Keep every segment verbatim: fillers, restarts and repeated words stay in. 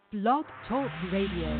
Blog Talk Radio.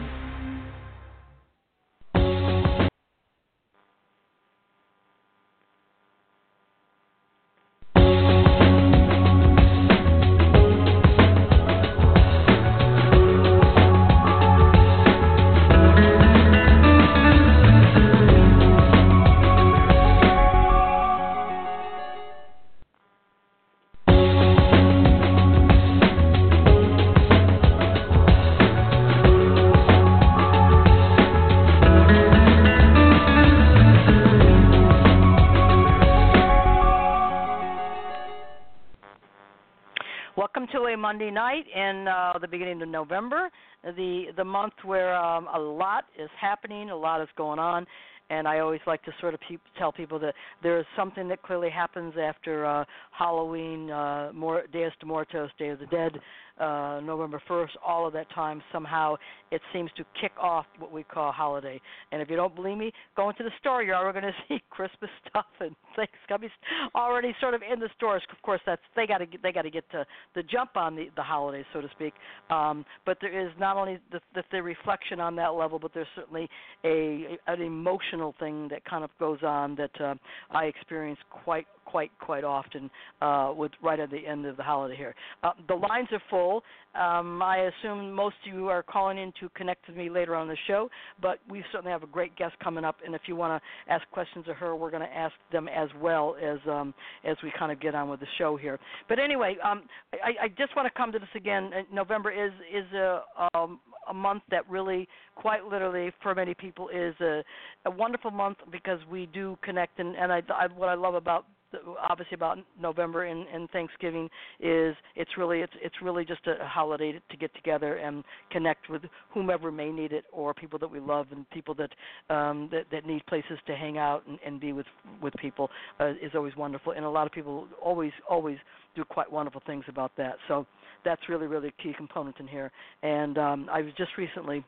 Monday night in uh, the beginning of November, the the month where um, a lot is happening, a lot is going on, and I always like to sort of pe- tell people that there is something that clearly happens after uh, Halloween, uh, more Dias de Muertos, Day of the Dead, uh, November first, all of that time, somehow it seems to kick off what we call holiday. And if you don't believe me, go into the store. You're already going to see Christmas stuff and things coming already sort of in the stores. Of course, that's they got to they got to get to the jump on the, the holidays, so to speak. Um, but there is not only the, the, the reflection on that level, but there's certainly a an emotional thing that kind of goes on that uh, I experience quite quite quite often uh, with right at the end of the holiday here. Uh, the lines are full. Um, I assume most of you are calling in to connect with me later on in the show, but we certainly have a great guest coming up, and if you want to ask questions of her, we're going to ask them as well as um, as we kind of get on with the show here. But anyway, um, I, I just want to come to this again. November is is a, um, a month that really, quite literally, for many people, is a, a wonderful month because we do connect, and, and I, I, what I love about obviously about November and, and Thanksgiving is it's really it's it's really just a holiday to, to get together and connect with whomever may need it, or people that we love and people that um, that, that need places to hang out and, and be with with people uh, is always wonderful, and a lot of people always always do quite wonderful things about that. So that's really really a key component in here. And um, I was just recently.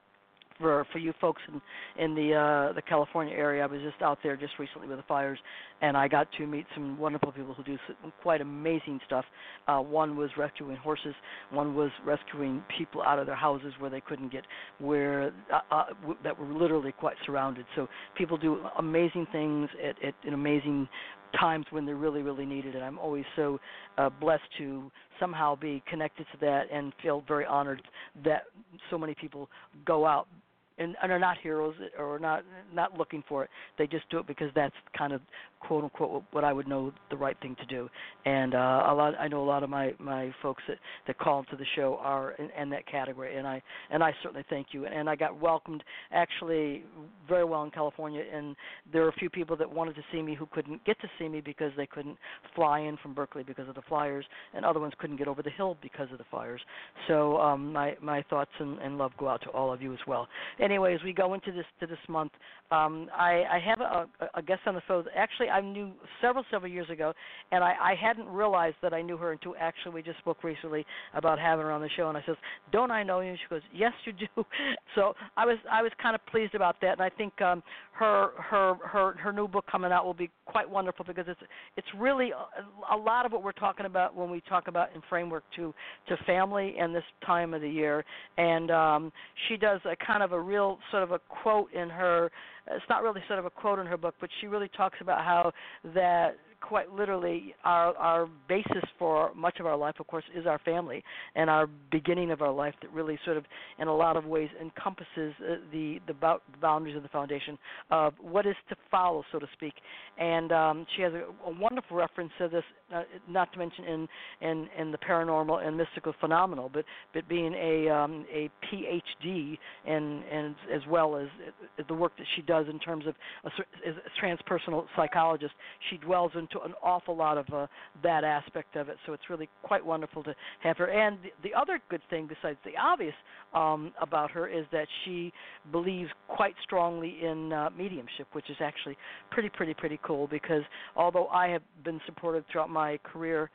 For for you folks in in the uh, the California area, I was just out there just recently with the fires, and I got to meet some wonderful people who do some quite amazing stuff. Uh, one was rescuing horses, one was rescuing people out of their houses where they couldn't get, where uh, uh, w- that were literally quite surrounded. So people do amazing things at, at in amazing times when they're really, really needed, and I'm always so uh, blessed to somehow be connected to that and feel very honored that so many people go out and, and are not heroes or not not looking for it. They just do it because that's kind of quote unquote what I would know the right thing to do. And uh, a lot, I know a lot of my, my folks that, that call into the show are in, in that category, and I and I certainly thank you. And I got welcomed actually very well in California, and there were a few people that wanted to see me who couldn't get to see me because they couldn't fly in from Berkeley because of the fires, and other ones couldn't get over the hill because of the fires. So um, my my thoughts and, and love go out to all of you as well. Anyway, as we go into this to this month, um, I, I have a, a guest on the phone. Actually, I knew several several years ago, and I, I hadn't realized that I knew her until actually we just spoke recently about having her on the show. And I says, "Don't I know you?" And she goes, "Yes, you do." So I was I was kind of pleased about that, and I think um, her her her her new book coming out will be quite wonderful because it's it's really a, a lot of what we're talking about when we talk about in framework to to family and this time of the year. And um, she does a kind of a real sort of a quote in her. It's not really sort of a quote in her book, but she really talks about how that quite literally our our basis for much of our life, of course, is our family and our beginning of our life that really sort of in a lot of ways encompasses uh, the the boundaries of the foundation of what is to follow, so to speak. And um, she has a, a wonderful reference to this, uh, not to mention in, in, in the paranormal and mystical phenomenal, but, but being a um, a P H D and and as well as the work that she does in terms of a, as a transpersonal psychologist. She dwells into an awful lot of uh, that aspect of it, so it's really quite wonderful to have her. And the, the other good thing besides the obvious um, about her is that she believes quite strongly in uh, mediumship, which is actually pretty, pretty, pretty cool because although I have been supported throughout my career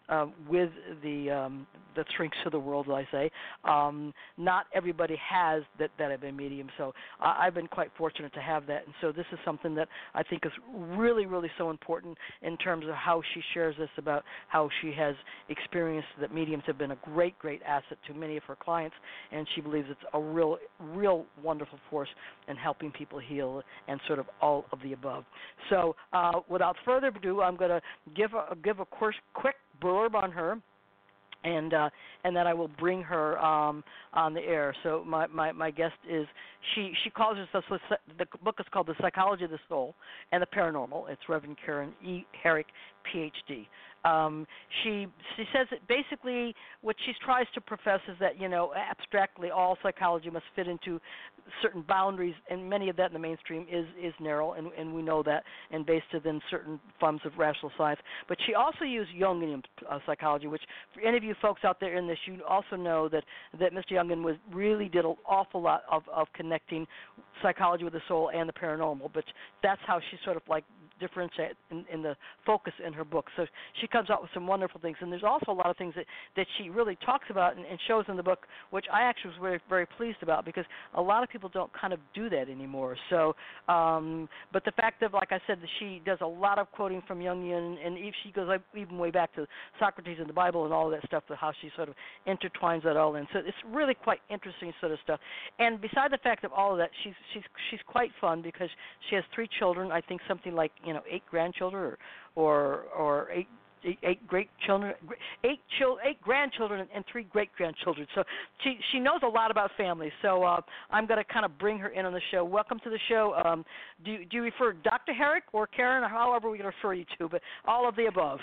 uh, with the um, the shrinks of the world, as I say. Um, not everybody has that that have been medium, so I, I've been quite fortunate to have that. And so this is something that I think is really, really so important in terms of how she shares this about how she has experienced that mediums have been a great, great asset to many of her clients, and she believes it's a real, real wonderful force in helping people heal and sort of all of the above. So uh, without further ado, I'm going to give a, give a course, quick blurb on her, and uh, and then I will bring her um, on the air. So my, my, my guest is, she, she calls herself, the book is called The Psychology of the Soul and the Paranormal. It's Reverend Karen E. Herrick, P H D. Um, she she says that basically what she tries to profess is that, you know, abstractly all psychology must fit into certain boundaries, and many of that in the mainstream is, is narrow, and, and we know that, and based within certain forms of rational science. But she also used Jungian uh, psychology, which for any of you folks out there in this, you also know that, that Mister Jungian was really did an awful lot of, of connecting psychology with the soul and the paranormal, but that's how she sort of like differentiate in, in the focus in her book. So she comes out with some wonderful things, and there's also a lot of things that, that she really talks about and, and shows in the book, which I actually was very, very pleased about, because a lot of people don't kind of do that anymore. So, um, but the fact that, like I said, that she does a lot of quoting from Jungian, and if she goes even way back to Socrates and the Bible and all of that stuff, how she sort of intertwines that all in. So it's really quite interesting sort of stuff. And beside the fact of all of that, she's she's she's quite fun, because she has three children. I think something like, you know, eight grandchildren, or or, or eight, eight eight great children, eight chil- eight grandchildren, and three great grandchildren. So she she knows a lot about family. So uh, I'm going to kind of bring her in on the show. Welcome to the show. Um, do you, do you refer Doctor Herrick or Karen, or however we can refer you to, but all of the above.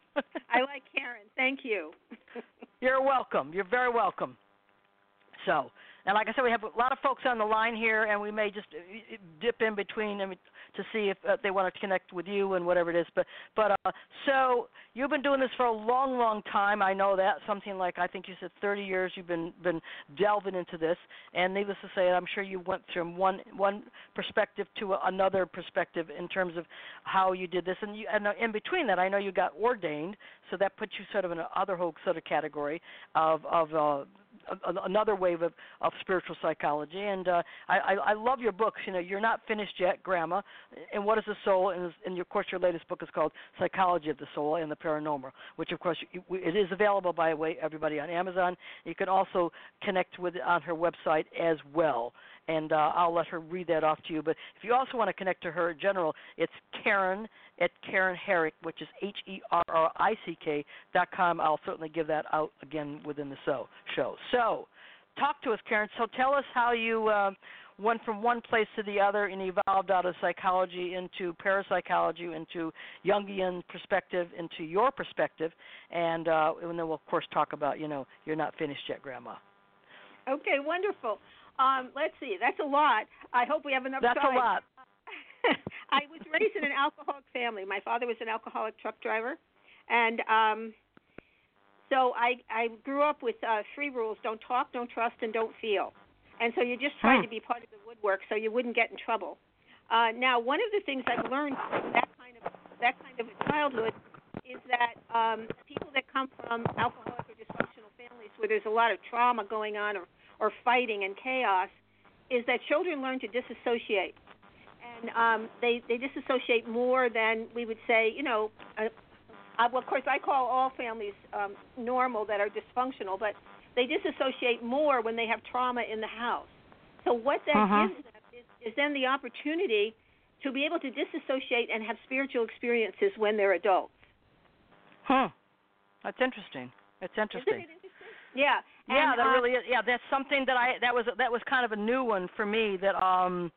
I like Karen. Thank you. You're welcome. You're very welcome. So, and like I said, we have a lot of folks on the line here, and we may just dip in between them to see if uh, they want to connect with you and whatever it is. But, but uh, so you've been doing this for a long, long time. I know that, something like, I think you said thirty years you've been been delving into this. And needless to say, I'm sure you went from one one perspective to another perspective in terms of how you did this. And, you, and in between that, I know you got ordained, so that puts you sort of in another whole sort of category of of uh, another wave of, of spiritual psychology. And uh, I, I, I love your books. You know, You're Not Finished Yet, Grandma, and What is the Soul? And, and of course, your latest book is called Psychology of the Soul and the Paranormal, which, of course, it is available, by the way, everybody, on Amazon. You can also connect with it on her website as well. And uh, I'll let her read that off to you. But if you also want to connect to her in general, it's Karen at Karen Herrick, which is H E R R I C K dot com. I'll certainly give that out again within the show. So talk to us, Karen. So tell us how you uh, went from one place to the other and evolved out of psychology into parapsychology, into Jungian perspective, into your perspective. And, uh, and then we'll, of course, talk about, you know, You're Not Finished Yet, Grandma. Okay, wonderful. Um, let's see. That's a lot. I hope we have enough That's time. That's a lot. I was raised in an alcoholic family. My father was an alcoholic truck driver. And um, so I, I grew up with uh, three rules: don't talk, don't trust, and don't feel. And so you just tried hmm. to be part of the woodwork so you wouldn't get in trouble. Uh, now, one of the things I've learned from that kind of, that kind of a childhood is that um, people that come from alcoholic or dysfunctional families where there's a lot of trauma going on, or or fighting and chaos, is that children learn to disassociate. And um, they, they disassociate more than we would say, you know, uh, uh, well, of course, I call all families um, normal that are dysfunctional, but they disassociate more when they have trauma in the house. So what that uh-huh. gives them is, is then the opportunity to be able to disassociate and have spiritual experiences when they're adults. Huh. That's interesting. That's interesting. Isn't it interesting? Yeah. Yeah, and, that uh, really is. Yeah, that's something that I that was that was kind of a new one for me. That um,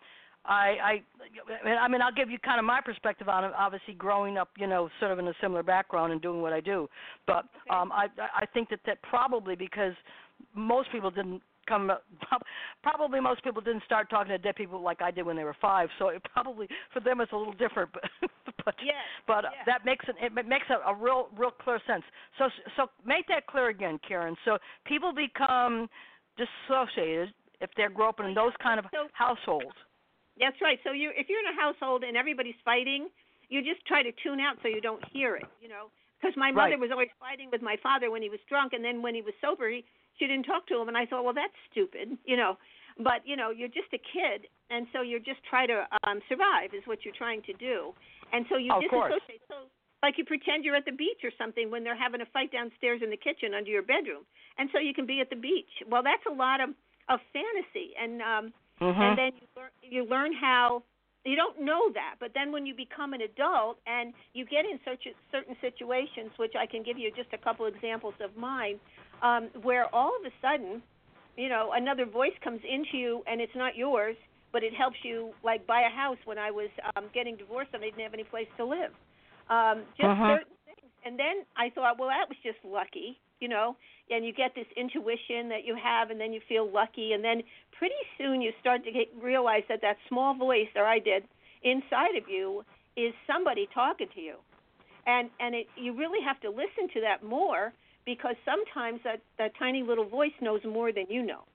I I I mean I'll give you kind of my perspective on it. Obviously, growing up, you know, sort of in a similar background and doing what I do. But okay. um, I I think that that probably because most people didn't come. Probably most people didn't start talking to dead people like I did when they were five. So it probably for them it's a little different. But but yes, but yes. that makes it it makes a, a real real clear sense. So so make that clear again, Karen. So people become dissociated if they grow up in those kind of so, households. That's right. So you if you're in a household and everybody's fighting, you just try to tune out so you don't hear it. You know, Because my mother Right. was always fighting with my father when he was drunk, and then when he was sober, he, she didn't talk to him. And I thought, well, that's stupid, you know. But, you know, you're just a kid, and so you're just trying to um, survive is what you're trying to do. And so you Of course. disassociate. So, like you pretend you're at the beach or something when they're having a fight downstairs in the kitchen under your bedroom. And so you can be at the beach. Well, that's a lot of, of fantasy. And um, Mm-hmm. and then you learn, you learn how – you don't know that. But then when you become an adult and you get in such a, certain situations, which I can give you just a couple examples of mine, um, where all of a sudden, you know, another voice comes into you and it's not yours, but it helps you, like, buy a house when I was um, getting divorced and I didn't have any place to live. Um, just Uh-huh. certain things. And then I thought, well, that was just lucky, you know, and you get this intuition that you have and then you feel lucky. And then pretty soon you start to get, realize that that small voice, or I did, inside of you is somebody talking to you. And and it, you really have to listen to that more, because sometimes that, that tiny little voice knows more than you know.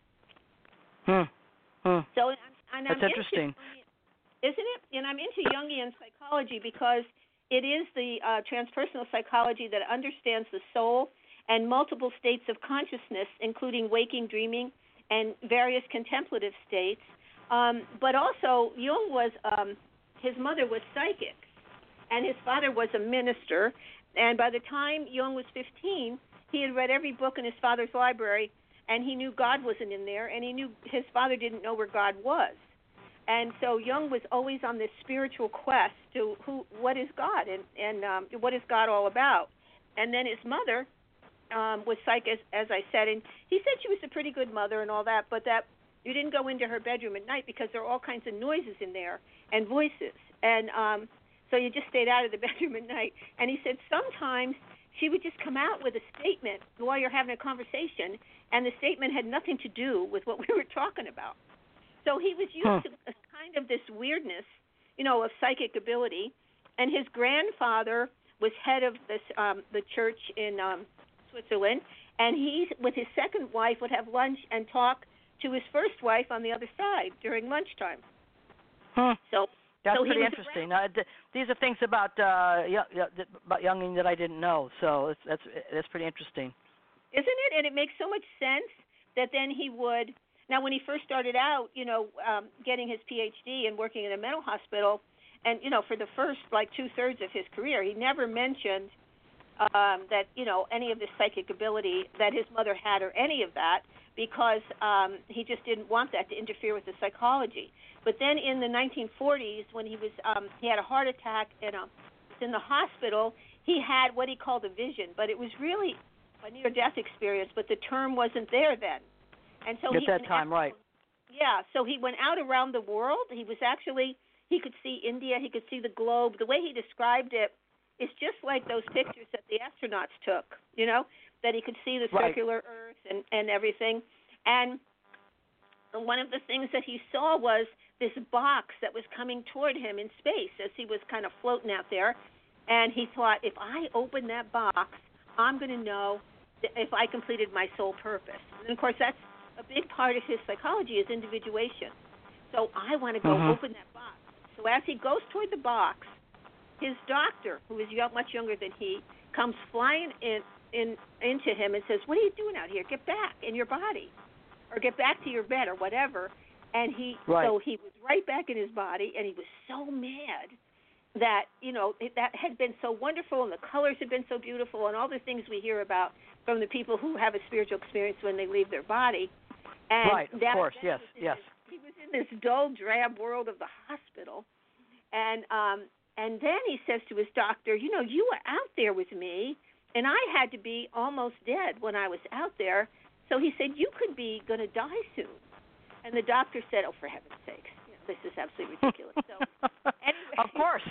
Hmm. Hmm. So and I'm, and That's I'm interesting. Into, isn't it? And I'm into Jungian psychology because it is the uh, transpersonal psychology that understands the soul and multiple states of consciousness, including waking, dreaming, and various contemplative states. Um, but also, Jung was, um, his mother was psychic, and his father was a minister. And by the time Jung was fifteen, he had read every book in his father's library, and he knew God wasn't in there, and he knew his father didn't know where God was. And so Jung was always on this spiritual quest to who, what is God, and, and um, what is God all about. And then his mother um, was psychic, as, as I said, and he said she was a pretty good mother and all that, but that you didn't go into her bedroom at night because there are all kinds of noises in there and voices. And um, so you just stayed out of the bedroom at night. And he said sometimes she would just come out with a statement while you're having a conversation, and the statement had nothing to do with what we were talking about. So he was used huh. to a kind of this weirdness, you know, of psychic ability. And his grandfather was head of this um, the church in um, Switzerland, and he, with his second wife, would have lunch and talk to his first wife on the other side during lunchtime. Huh. So That's so he pretty was interesting. Uh, th- these are things about uh, y- y- about Jung that I didn't know, so it's, that's that's pretty interesting. Isn't it? And it makes so much sense that then he would. Now, when he first started out, you know, um, getting his P H D and working in a mental hospital, and, you know, for the first, like, two-thirds of his career, he never mentioned um, that, you know, any of the psychic ability that his mother had or any of that, because um, he just didn't want that to interfere with the psychology. But then in the nineteen forties, when he was, um, he had a heart attack and um, was in the hospital, he had what he called a vision, but it was really a near-death experience, but the term wasn't there then. And so At he that went time, out, right. Yeah, so he went out around the world. He was actually, he could see India, he could see the globe. The way he described it is just like those pictures that the astronauts took, you know, that he could see the Right. circular Earth and, and everything. And one of the things that he saw was this box that was coming toward him in space as he was kind of floating out there. And he thought, if I open that box, I'm going to know if I completed my soul purpose. And, of course, that's a big part of his psychology is individuation. So I want to go Mhm. open that box. So as he goes toward the box, his doctor, who is young, much younger than he, comes flying in, in into him and says, what are you doing out here? Get back in your body, or get back to your bed, or whatever. And he, Right. so he was right back in his body, and he was so mad that, you know, it, that had been so wonderful, and the colors had been so beautiful, and all the things we hear about from the people who have a spiritual experience when they leave their body. And Right, of that, course, that yes, was in yes. This, he was in this dull, drab world of the hospital. And um, and then he says to his doctor, you know, you were out there with me, and I had to be almost dead when I was out there. So he said, you could be going to die soon. And the doctor said, oh, for heaven's sakes, you know, this is absolutely ridiculous. So anyway, of course.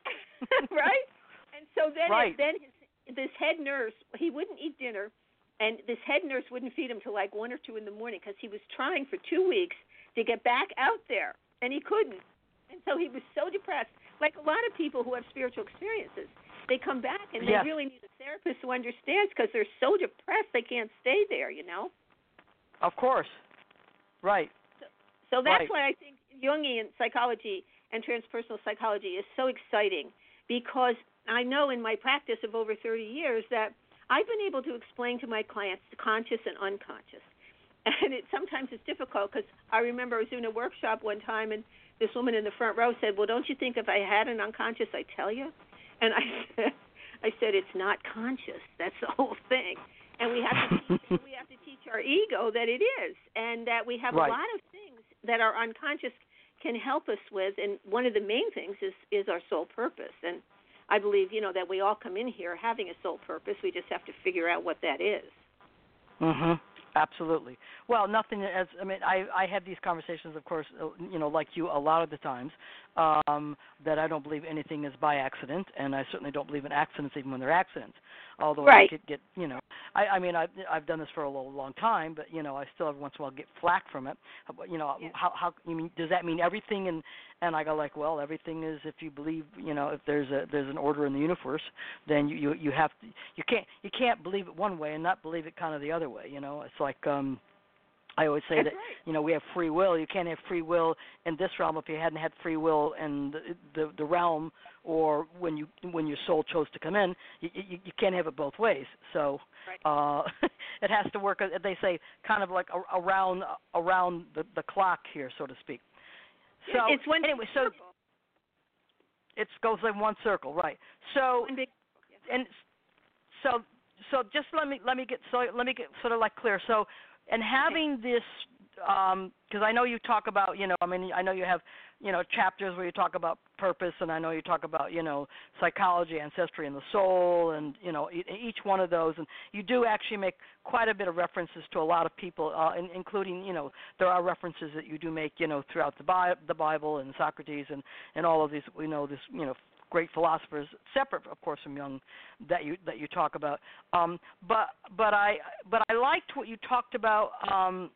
right? And so then Right. it, then his, this head nurse, he wouldn't eat dinner, and this head nurse wouldn't feed him till like one or two in the morning because he was trying for two weeks to get back out there, and he couldn't. And so he was so depressed. Like a lot of people who have spiritual experiences, they come back and Yes. they really need a therapist who understands because they're so depressed they can't stay there, you know? Of course. Right. So, so that's Right. why I think Jungian psychology and transpersonal psychology is so exciting because I know in my practice of over thirty years that I've been able to explain to my clients the conscious and unconscious. And it sometimes it's difficult because I remember I was doing a workshop one time and this woman in the front row said, well, don't you think if I had an unconscious, I'd tell you? And I said, I said, it's not conscious. That's the whole thing. And we have to teach, we have to teach our ego that it is, and that we have right. a lot of things that our unconscious can help us with. And one of the main things is, is our soul purpose. And I believe, you know, that we all come in here having a soul purpose. We just have to figure out what that is. Mhm. Absolutely. Well, nothing as I mean, I I have these conversations, of course, you know, like you, a lot of the times, um, that I don't believe anything is by accident, and I certainly don't believe in accidents, even when they're accidents. Although right. I could get, you know, I, I mean, I've I've done this for a long, long time, but you know, I still every once in a while get flack from it. You know, yeah. how how you mean? Does that mean everything? And and I go like, well, everything is if you believe, you know, if there's a there's an order in the universe, then you you, you have to you can't you can't believe it one way and not believe it kind of the other way. You know, it's like um. I always say That's that, right. you know, we have free will. You can't have free will in this realm if you hadn't had free will in the the, the realm or when you when your soul chose to come in. You, you, you can't have it both ways. So right. uh, it has to work. They say kind of like around around the, the clock here, so to speak. So it's one anyway, so circle. it goes in one circle, right? So one big, yeah. and so so just let me let me get so let me get sort of like clear. So. And having this, because um, I know you talk about, you know, I mean, I know you have, you know, chapters where you talk about purpose, and I know you talk about, you know, psychology, ancestry, and the soul, and, you know, each one of those. And you do actually make quite a bit of references to a lot of people, uh, in, including, you know, there are references that you do make, you know, throughout the, Bi- the Bible and Socrates and, and all of these, we know, this, you know, great philosophers, separate, of course, from Jung, that you that you talk about. Um, but but I but I liked what you talked about. Um,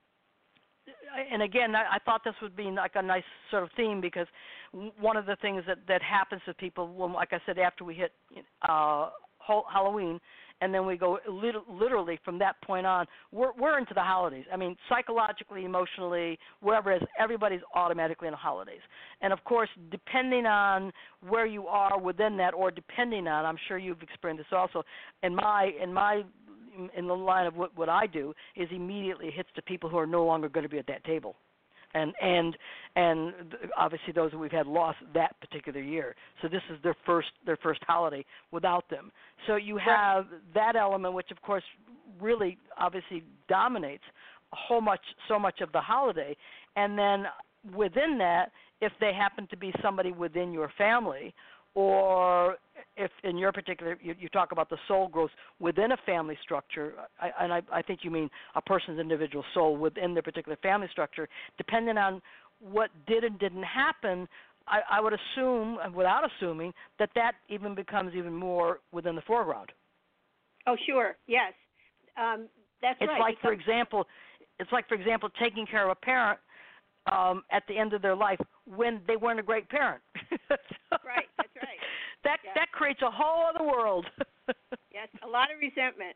and again, I, I thought this would be like a nice sort of theme because one of the things that, that happens to people, when, like I said, after we hit uh, Halloween, and then we go lit- literally from that point on, we're, we're into the holidays. I mean, psychologically, emotionally, wherever it is, everybody's automatically in the holidays. And, of course, depending on where you are within that, or depending on, I'm sure you've experienced this also, in my in my in the line of what, what I do, is immediately hits the people who are no longer going to be at that table. And and and obviously those that we've had lost that particular year. So this is their first their first holiday without them. So you have that element, which of course really obviously dominates a whole much so much of the holiday. And then within that, if they happen to be somebody within your family, or if in your particular, you, you talk about the soul growth within a family structure, I, and I, I think you mean a person's individual soul within their particular family structure, depending on what did and didn't happen, I, I would assume, without assuming, that that even becomes even more within the foreground. Oh, sure, yes. Um, that's it's right. Like, because for example, it's like, for example, taking care of a parent Um, at the end of their life when they weren't a great parent. Right, that's right. That yeah. that creates a whole other world. Yes, a lot of resentment.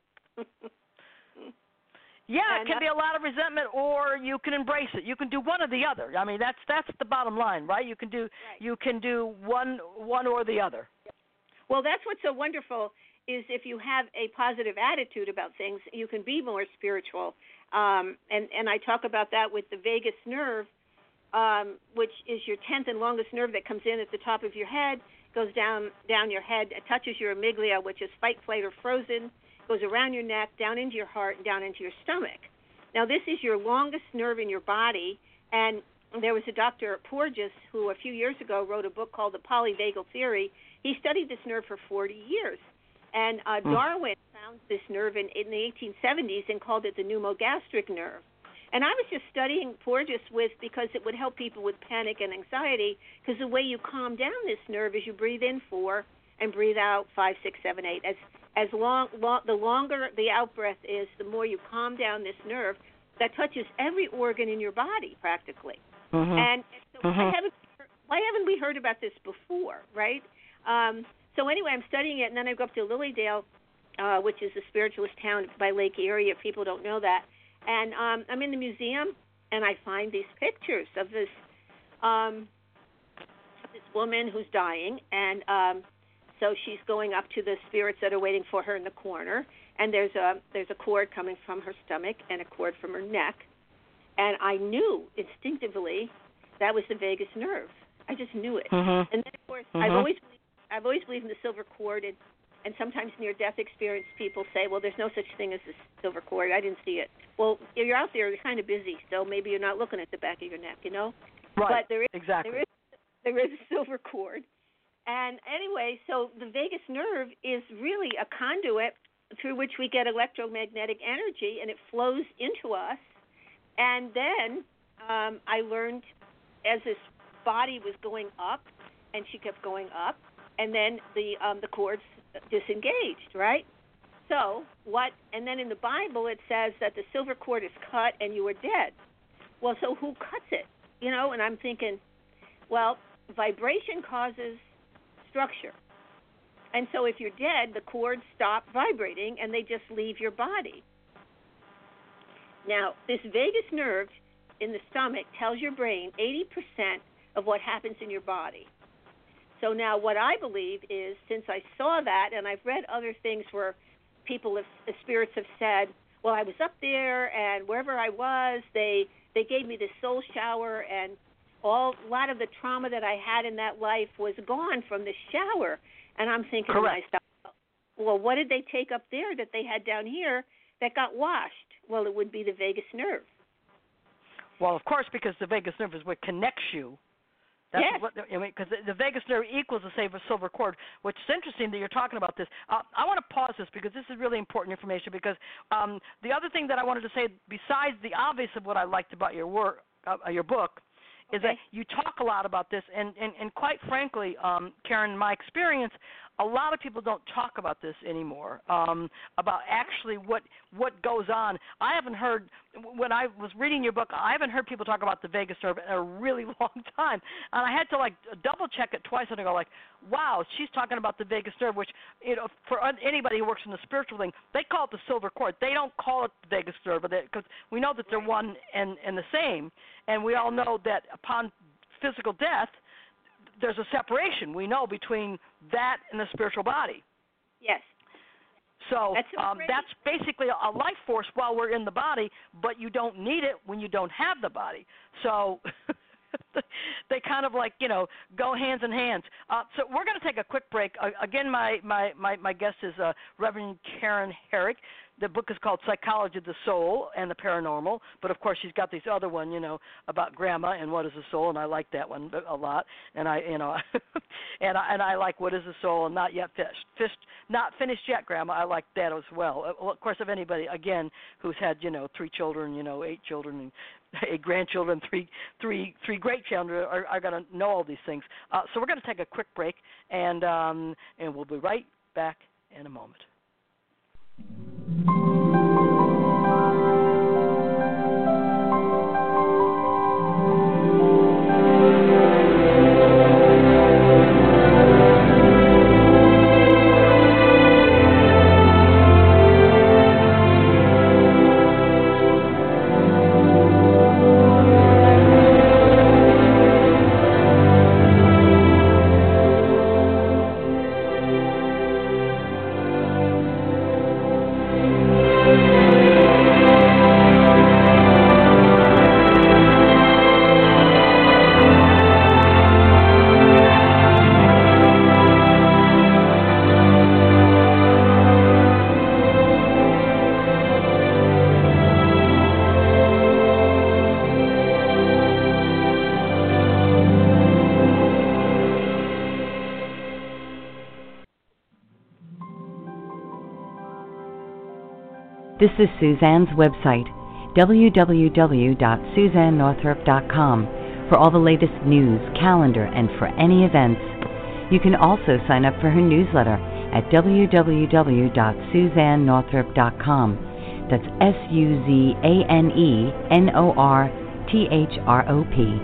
Yeah, and it can uh, be a lot of resentment, or you can embrace it. You can do one or the other. I mean, that's that's the bottom line, right? You can do right. you can do one one or the other. Well, that's what's so wonderful is if you have a positive attitude about things, you can be more spiritual. Um, and and I talk about that with the vagus nerve. Um, which is your tenth and longest nerve that comes in at the top of your head, goes down down your head, it touches your amygdala, which is fight, flight, or frozen, goes around your neck, down into your heart, and down into your stomach. Now, this is your longest nerve in your body, and there was a Doctor Porges who a few years ago wrote a book called The Polyvagal Theory. He studied this nerve for forty years, and uh, mm. Darwin found this nerve in, in the eighteen seventies and called it the pneumogastric nerve. And I was just studying Porges with because it would help people with panic and anxiety, because the way you calm down this nerve is you breathe in four and breathe out five, six, seven, eight. As as long, long the longer the out breath is, the more you calm down this nerve that touches every organ in your body practically. Mm-hmm. And, and so mm-hmm. why haven't why haven't we heard about this before, right? Um, so anyway, I'm studying it, and then I go up to Lilydale, uh, which is a spiritualist town by Lake Erie, if people don't know that. And um, I'm in the museum, and I find these pictures of this um, this woman who's dying, and um, So she's going up to the spirits that are waiting for her in the corner, and there's a there's a cord coming from her stomach and a cord from her neck. And I knew instinctively that was the vagus nerve. I just knew it. Mm-hmm. And then, of course, mm-hmm. I've always I've always believed in the silver cord, and, and sometimes near-death experienced people say, well, there's no such thing as the silver cord. I didn't see it. Well, if you're out there, you're kind of busy, so maybe you're not looking at the back of your neck, you know? Right, but there is, exactly. There is, there is a silver cord. And anyway, so the vagus nerve is really a conduit through which we get electromagnetic energy, and it flows into us. And then um, I learned as this body was going up, and she kept going up, and then the um, the cords disengaged, right? So what? And then in the Bible it says that the silver cord is cut and you are dead. Well, so who cuts it? You know, and I'm thinking, well, vibration causes structure. And so if you're dead, the cords stop vibrating and they just leave your body. Now, this vagus nerve in the stomach tells your brain eighty percent of what happens in your body. So now what I believe is, since I saw that, and I've read other things where people, have, spirits have said, well, I was up there and wherever I was, they they gave me this soul shower, and all a lot of the trauma that I had in that life was gone from the shower. And I'm thinking Correct. to myself, well, what did they take up there that they had down here that got washed? Well, it would be the vagus nerve. Well, of course, because the vagus nerve is what connects you. That's yes. what, I mean, because the, the vagus nerve equals the silver silver cord, which is interesting that you're talking about this. Uh, I want to pause this because this is really important information, because um, the other thing that I wanted to say, besides the obvious of what I liked about your work, uh, your book, is okay. that you talk a lot about this, and, and, and quite frankly, um, Karen, in my experience, a lot of people don't talk about this anymore, um, about actually what what goes on. I haven't heard, when I was reading your book, I haven't heard people talk about the vagus nerve in a really long time. And I had to, like, double-check it twice, and I go, like, wow, she's talking about the vagus nerve, which, you know, for anybody who works in the spiritual thing, they call it the silver cord. They don't call it the vagus nerve, because we know that they're one and, and the same. And we all know that upon physical death, there's a separation, we know, between that and the spiritual body. Yes. So that's, so um, that's basically a life force while we're in the body, but you don't need it when you don't have the body. So they kind of, like, you know, go hands in hands. Uh, so we're going to take a quick break. Uh, again, my, my, my, my guest is uh, Reverend Karen Herrick. The book is called Psychology of the Soul and the Paranormal, but of course she's got this other one, you know, about grandma and what is the soul, and I like that one a lot. And I, you know, and I and I like What is the Soul and Not Yet Finished. Fish, not finished yet, Grandma. I like that as well. well. Of course, if anybody again who's had, you know, three children, you know, eight children, and eight grandchildren, three three three great children are, are going to know all these things. Uh, so we're going to take a quick break, and um, and we'll be right back in a moment. This is Suzanne's website, w w w dot suzanne northrop dot com, for all the latest news, calendar, and for any events. You can also sign up for her newsletter at w w w dot suzanne northrop dot com. That's S U Z A N E N O R T H R O P.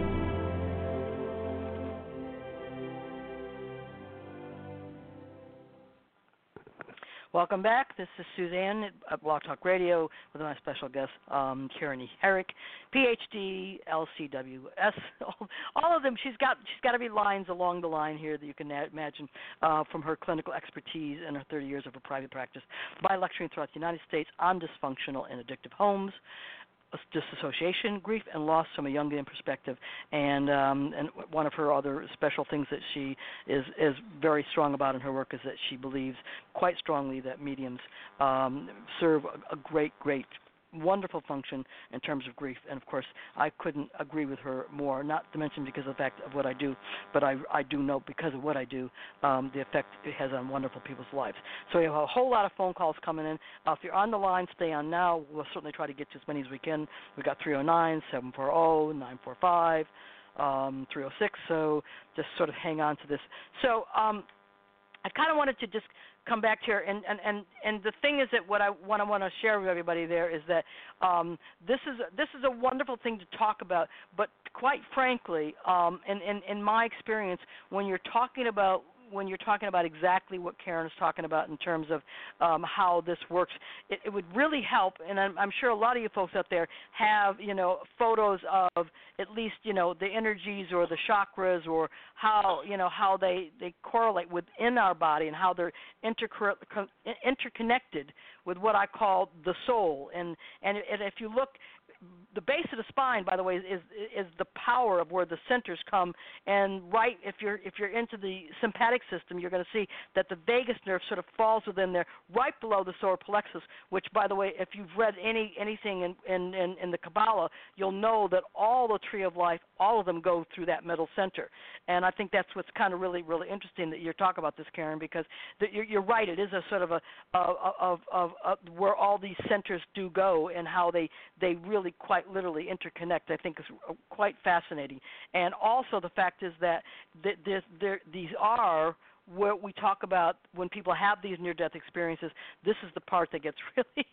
Welcome back. This is Suzanne at Blog Talk Radio with my special guest, um, Karen E. Herrick, P H D, L C W S, all, all of them. She's got she's got to be lines along the line here that you can imagine uh, from her clinical expertise and her thirty years of her private practice by lecturing throughout the United States on dysfunctional and addictive homes, disassociation, grief, and loss from a Jungian perspective. And um, and one of her other special things that she is, is very strong about in her work is that she believes quite strongly that mediums um, serve a, a great, great, wonderful function in terms of grief. And, of course, I couldn't agree with her more, not to mention because of the fact of what I do, but I, I do know because of what I do, um, the effect it has on wonderful people's lives. So we have a whole lot of phone calls coming in. Uh, if you're on the line, stay on now. We'll certainly try to get to as many as we can. We've got three oh nine, seven four zero, nine four five, um, three oh six, so just sort of hang on to this. So um, I kind of wanted to just come back here, and, and, and, and the thing is that what I want to want to share with everybody there is that um, this is this is a wonderful thing to talk about, but quite frankly, um, in, in, in my experience, when you're talking about when you're talking about exactly what Karen is talking about in terms of um, how this works, it, it would really help, and I'm, I'm sure a lot of you folks out there have, you know, photos of at least, you know, the energies or the chakras or how, you know, how they, they correlate within our body and how they're intercor- interconnected with what I call the soul. And, and if you look, the base of the spine, by the way, is is the power of where the centers come. And right, if you're if you're into the sympathetic system, you're going to see that the vagus nerve sort of falls within there, right below the solar plexus. Which, by the way, if you've read any anything in in, in, in the Kabbalah, you'll know that all the tree of life, all of them go through that middle center. And I think that's what's kind of really really interesting that you're talking about this, Karen, because the, you're, you're right. It is a sort of a of of where all these centers do go and how they they really quite literally interconnect, I think is quite fascinating. And also the fact is that th- this, there, these are what we talk about when people have these near-death experiences. This is the part that gets really,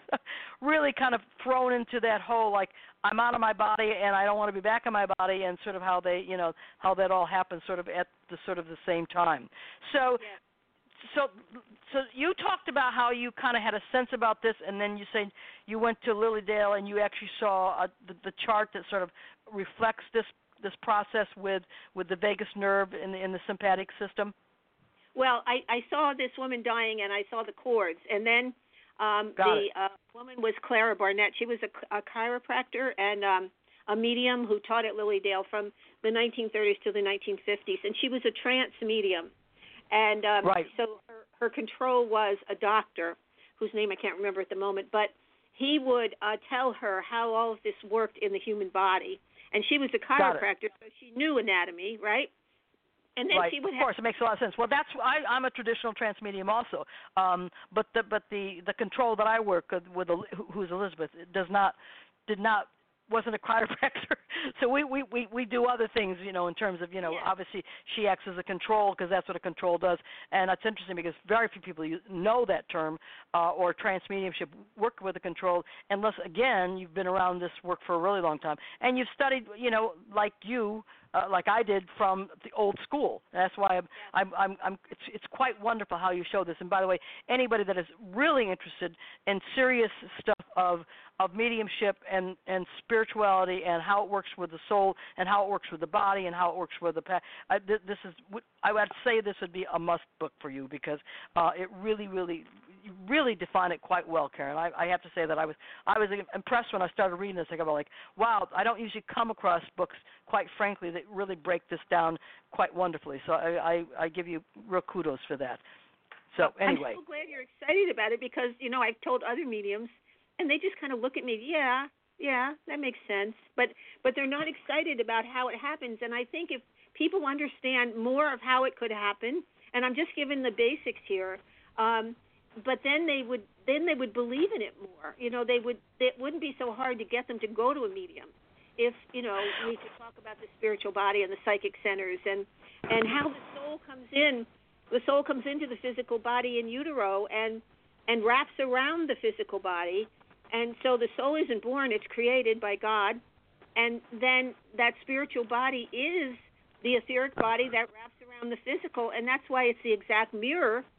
really kind of thrown into that whole, like, I'm out of my body and I don't want to be back in my body, and sort of how they, you know, how that all happens sort of at the sort of the same time. So. Yeah. So, so you talked about how you kind of had a sense about this, and then you said you went to Lily Dale and you actually saw a, the, the chart that sort of reflects this this process with, with the vagus nerve in the in the sympathetic system. Well, I, I saw this woman dying, and I saw the cords, and then um, the uh, woman was Clara Barnett. She was a, a chiropractor and um, a medium who taught at Lily Dale from the nineteen thirties to the nineteen fifties, and she was a trance medium. And um, right. so her, her control was a doctor, whose name I can't remember at the moment, but he would uh, tell her how all of this worked in the human body. And she was a chiropractor, so she knew anatomy, right? And then right. she would of have course, it makes a lot of sense. Well, that's I, I'm a traditional trance medium also, um, but the but the, the control that I work with, with who's Elizabeth, does not did not. wasn't a chiropractor, so we, we, we, we do other things, you know, in terms of, you know, yeah. obviously she acts as a control because that's what a control does, and that's interesting because very few people know that term uh, or trance mediumship, work with a control, unless, again, you've been around this work for a really long time, and you've studied, you know, like you, uh, like I did from the old school. That's why I'm, yeah. I'm, I'm, I'm it's, it's quite wonderful how you show this, and by the way, anybody that is really interested in serious stuff of of mediumship and, and spirituality and how it works with the soul and how it works with the body and how it works with the past. I, th- this is, I would say this would be a must book for you because uh, it really, really, you really define it quite well, Karen. I, I have to say that I was I was impressed when I started reading this. I go like, wow, I don't usually come across books, quite frankly, that really break this down quite wonderfully. So I, I, I give you real kudos for that. So anyway. I'm so glad you're excited about it because, you know, I've told other mediums, and they just kind of look at me, yeah, yeah, that makes sense. But but they're not excited about how it happens. And I think if people understand more of how it could happen, and I'm just giving the basics here, um, but then they would then they would believe in it more. You know, they would it wouldn't be so hard to get them to go to a medium if, you know, we could talk about the spiritual body and the psychic centers and, and how the soul comes in. The soul comes into the physical body in utero and and wraps around the physical body. And so the soul isn't born, it's created by God. And then that spiritual body is the etheric body that wraps around the physical, and that's why it's the exact mirror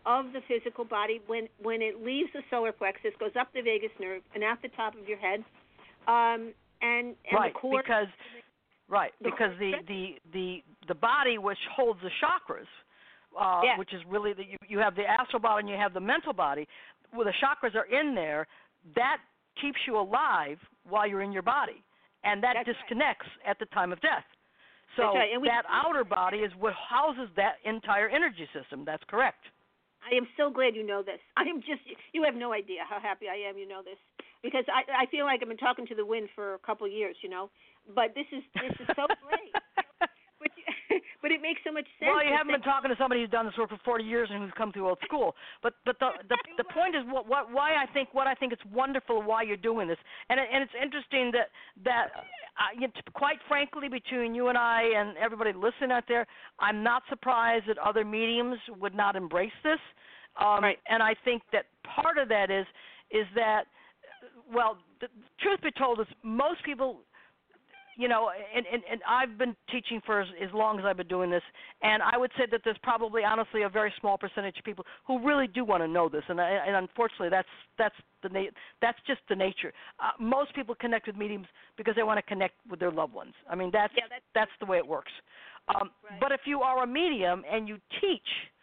of the physical body when when it leaves the solar plexus, goes up the vagus nerve and at the top of your head, um, and and right, the core. Because, right, the because the, the, the, the body which holds the chakras, uh, yeah. which is really, the, you, you have the astral body and you have the mental body, where the chakras are in there, that keeps you alive while you're in your body, and that That's disconnects right. at the time of death. So right. and we, that outer body is what houses that entire energy system. That's correct. I am so glad you know this. I am just, you have no idea how happy I am you know this, because I, I feel like I've been talking to the wind for a couple of years, you know, but this is this is so great. But, but it makes so much sense. Well, you haven't been talking to somebody who's done this work for forty years and who's come through old school. But but the the, the point is what, what why I think what I think it's wonderful why you're doing this, and and it's interesting that that uh, you, quite frankly, between you and I and everybody listening out there, I'm not surprised that other mediums would not embrace this. Um, right. And I think that part of that is is that, well, the, the truth be told is most people. You know, and, and, and I've been teaching for as, as long as I've been doing this, and I would say that there's probably, honestly, a very small percentage of people who really do want to know this, and, and unfortunately, that's that's the na- that's just the nature. Uh, most people connect with mediums because they want to connect with their loved ones. I mean, that's yeah, that's, that's the way it works. Um, right. But if you are a medium and you teach,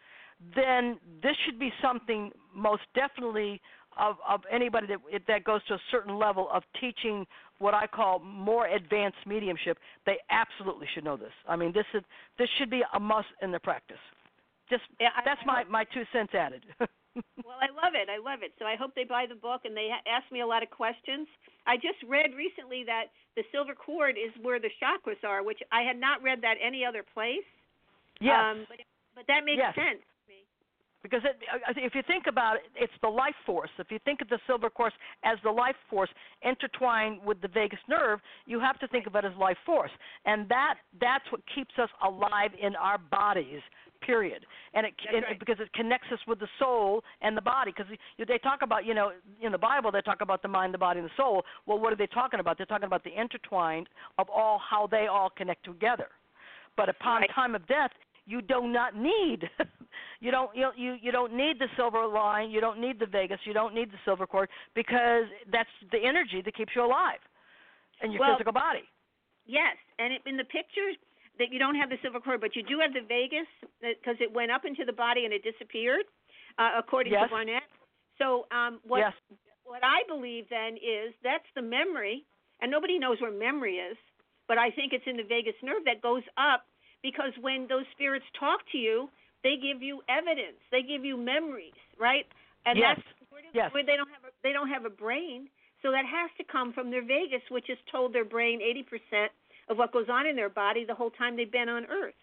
then this should be something most definitely of, of anybody that that goes to a certain level of teaching what I call more advanced mediumship. They absolutely should know this. I mean, this is this should be a must in their practice. Just yeah, I, that's I my, hope, my two cents added. Well, I love it. I love it. So I hope they buy the book, and they ha- ask me a lot of questions. I just read recently that the silver cord is where the chakras are, which I had not read that any other place. Yes. Um, but, but that makes yes. sense. Because it, if you think about it, it's the life force. If you think of the silver cord as the life force intertwined with the vagus nerve, you have to think of it as life force. And that that's what keeps us alive in our bodies, period. And, it, and right. because it connects us with the soul and the body. Because they talk about, you know, in the Bible, they talk about the mind, the body, and the soul. Well, what are they talking about? They're talking about the intertwined of all, how they all connect together. But upon right. time of death, you do not need, you don't you, you you don't need the silver line, you don't need the vagus, you don't need the silver cord, because that's the energy that keeps you alive in your well, physical body. Yes, and it, in the pictures that you don't have the silver cord, but you do have the vagus because it went up into the body and it disappeared, uh, according yes. to Barnett. So um, what yes. what I believe then is that's the memory, and nobody knows where memory is, but I think it's in the vagus nerve that goes up. Because when those spirits talk to you, they give you evidence, they give you memories, right? And yes. that's where, do, yes. where they don't have a, they don't have a brain, so that has to come from their vagus, which has told their brain eighty percent of what goes on in their body the whole time they've been on Earth.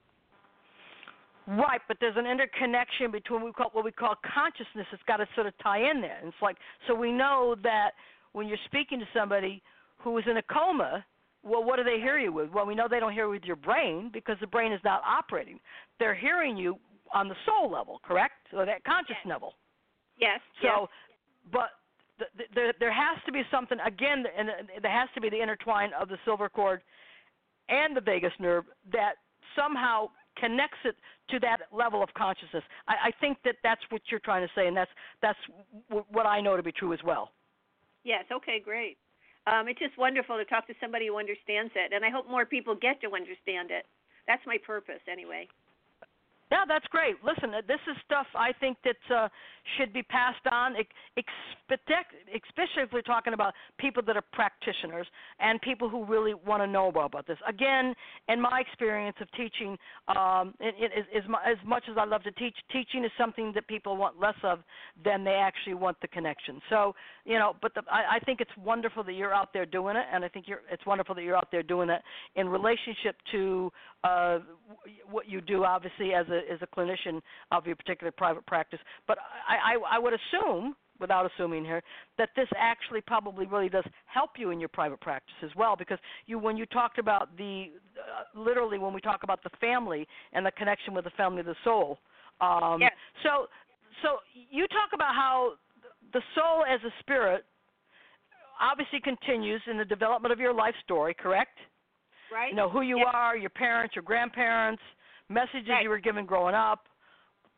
Right, but there's an interconnection between what we call, what we call consciousness. It's got to sort of tie in there. And it's like, so we know that when you're speaking to somebody who is in a coma. Well, what do they hear you with? Well, we know they don't hear you with your brain because the brain is not operating. They're hearing you on the soul level, correct? So that conscious yes. level. Yes. So, yes. but the, the, there there has to be something, again, and there has to be the intertwine of the silver cord and the vagus nerve that somehow connects it to that level of consciousness. I, I think that that's what you're trying to say, and that's, that's w- what I know to be true as well. Yes, okay, great. Um, it's just wonderful to talk to somebody who understands it, and I hope more people get to understand it. That's my purpose, anyway. Yeah, that's great. Listen, this is stuff I think that uh, should be passed on, especially if we're talking about people that are practitioners and people who really want to know about this. Again, in my experience of teaching, um, it, it is, as much as I love to teach, teaching is something that people want less of than they actually want the connection. So, you know, but the, I, I think it's wonderful that you're out there doing it, and I think you're, it's wonderful that you're out there doing it in relationship to uh, what you do, obviously, as a as a clinician of your particular private practice. But I, I, I would assume, without assuming here, that this actually probably really does help you in your private practice as well, because you, when you talked about the, uh, literally when we talk about the family and the connection with the family of the soul. Um, yes. So, so you talk about how the soul as a spirit obviously continues in the development of your life story, correct? Right. You know, who you yes. are, your parents, your grandparents, messages right. you were given growing up,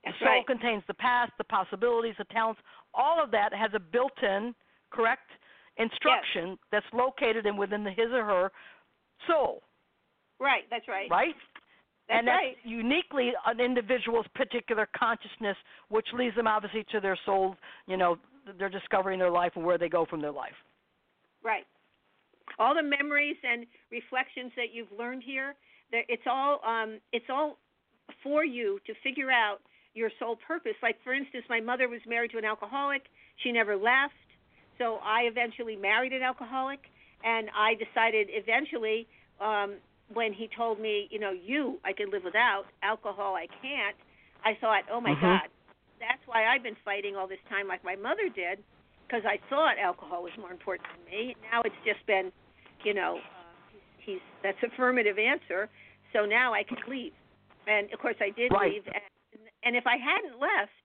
The soul right. contains the past, the possibilities, the talents. All of that has a built-in, correct, instruction yes. that's located in within the, his or her soul. Right, that's right. Right? That's and that's right. uniquely an individual's particular consciousness, which leads them obviously to their soul, you know, they're discovering their life and where they go from their life. Right. All the memories and reflections that you've learned here, it's all um, it's all for you to figure out your soul purpose. Like, for instance, my mother was married to an alcoholic. She never left. So I eventually married an alcoholic, and I decided eventually um, when he told me, you know, you, I can live without, alcohol I can't, I thought, oh, my mm-hmm. God, that's why I've been fighting all this time like my mother did, because I thought alcohol was more important than me. Now it's just been, you know, uh, he's, he's that's affirmative answer, so now I can leave. And, of course, I did right. leave, and, and if I hadn't left,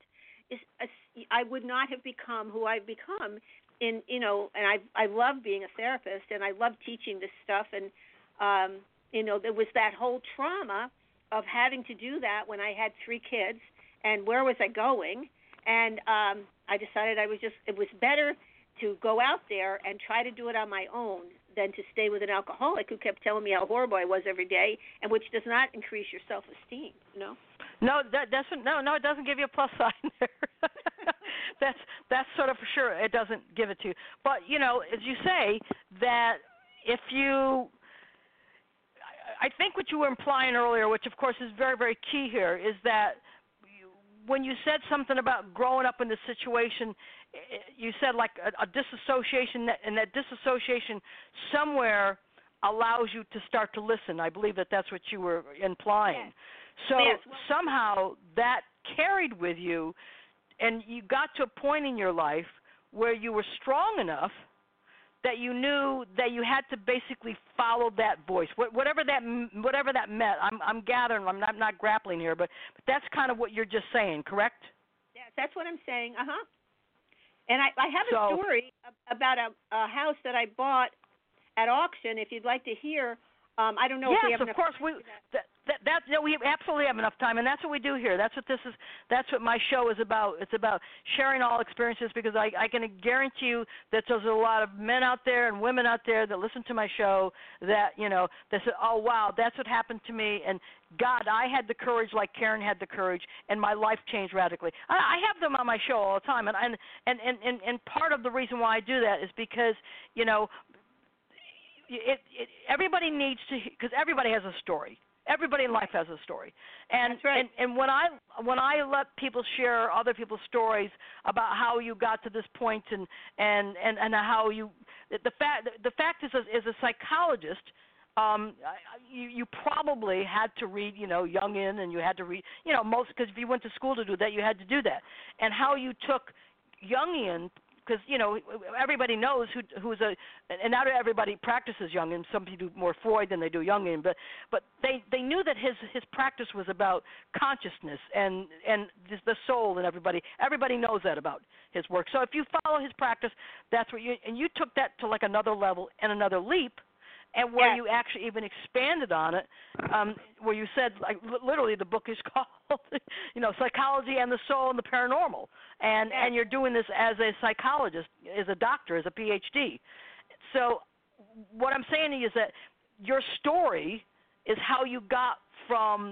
I would not have become who I've become. In you know, and I I love being a therapist, and I love teaching this stuff, and um, you know, there was that whole trauma of having to do that when I had three kids, and where was I going? And um, I decided I was just it was better to go out there and try to do it on my own than to stay with an alcoholic who kept telling me how horrible I was every day, and which does not increase your self-esteem, you know. No, that doesn't. No, no, it doesn't give you a plus sign there. that's that's sort of for sure. It doesn't give it to you. But you know, as you say, that if you, I think what you were implying earlier, which of course is very, very key here, is that you, when you said something about growing up in this situation, you said like a, a disassociation, and that disassociation somewhere allows you to start to listen. I believe that that's what you were implying. Yes. So yes. Well, somehow that carried with you, and you got to a point in your life where you were strong enough that you knew that you had to basically follow that voice, whatever that whatever that meant. I'm I'm gathering. I'm not, I'm not grappling here, but, but that's kind of what you're just saying, correct? Yes, that's what I'm saying. Uh huh. And I, I have a so, story about a, a house that I bought at auction. If you'd like to hear, um, I don't know yes, if we have of enough course time we. for that. That, that, that, that we absolutely have enough time, and that's what we do here. That's what this is. That's what my show is about. It's about sharing all experiences, because I, I can guarantee you that there's a lot of men out there and women out there that listen to my show that, you know, they say, oh, wow, that's what happened to me, and God, I had the courage like Karen had the courage, and my life changed radically. I, I have them on my show all the time, and, and, and, and, and part of the reason why I do that is because, you know, It, it, everybody needs to, because everybody has a story. Everybody in life has a story, and That's right. and and when I when I let people share other people's stories about how you got to this point, and and and, and how you, the fact the fact is, as a psychologist, um, you you probably had to read, you know, Jungian, and you had to read, you know, most, because if you went to school to do that, you had to do that, and how you took Jungian. Because, you know, everybody knows who who's a, and not everybody practices Jungian. Some people do more Freud than they do Jungian, but but they, they knew that his his practice was about consciousness and and the soul, and everybody everybody knows that about his work. So if you follow his practice, that's what you, and you took that to like another level and another leap, and where yes. you actually even expanded on it, um, where you said, like, literally the book is called, you know, Psychology and the Soul and the Paranormal, and yes. and you're doing this as a psychologist, as a doctor, as a P H D. So what I'm saying to you is that your story is how you got from,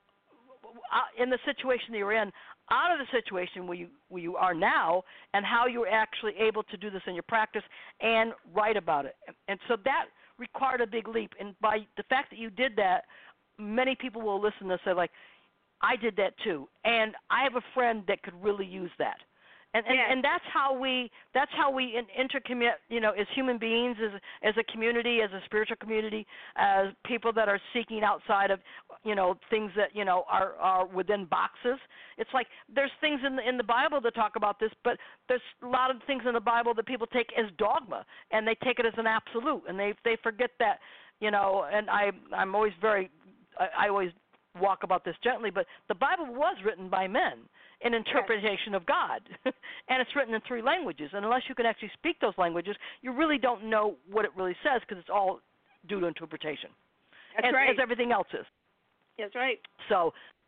uh, in the situation that you're in, out of the situation where you where you are now, and how you were actually able to do this in your practice and write about it. And, and so that required a big leap, and by the fact that you did that, many people will listen and say, like, I did that too, and I have a friend that could really use that. And and, yes. and that's how we that's how we intercommit, you know, as human beings, as as a community, as a spiritual community, as people that are seeking outside of, you know, things that, you know, are, are within boxes. It's like there's things in the in the Bible that talk about this, but there's a lot of things in the Bible that people take as dogma, and they take it as an absolute, and they they forget that, you know. And I I'm always very I, I always walk about this gently, but the Bible was written by men, an interpretation yes. of God, and it's written in three languages. And unless you can actually speak those languages, you really don't know what it really says, because it's all due to interpretation, That's as, right. as everything else is. That's right. So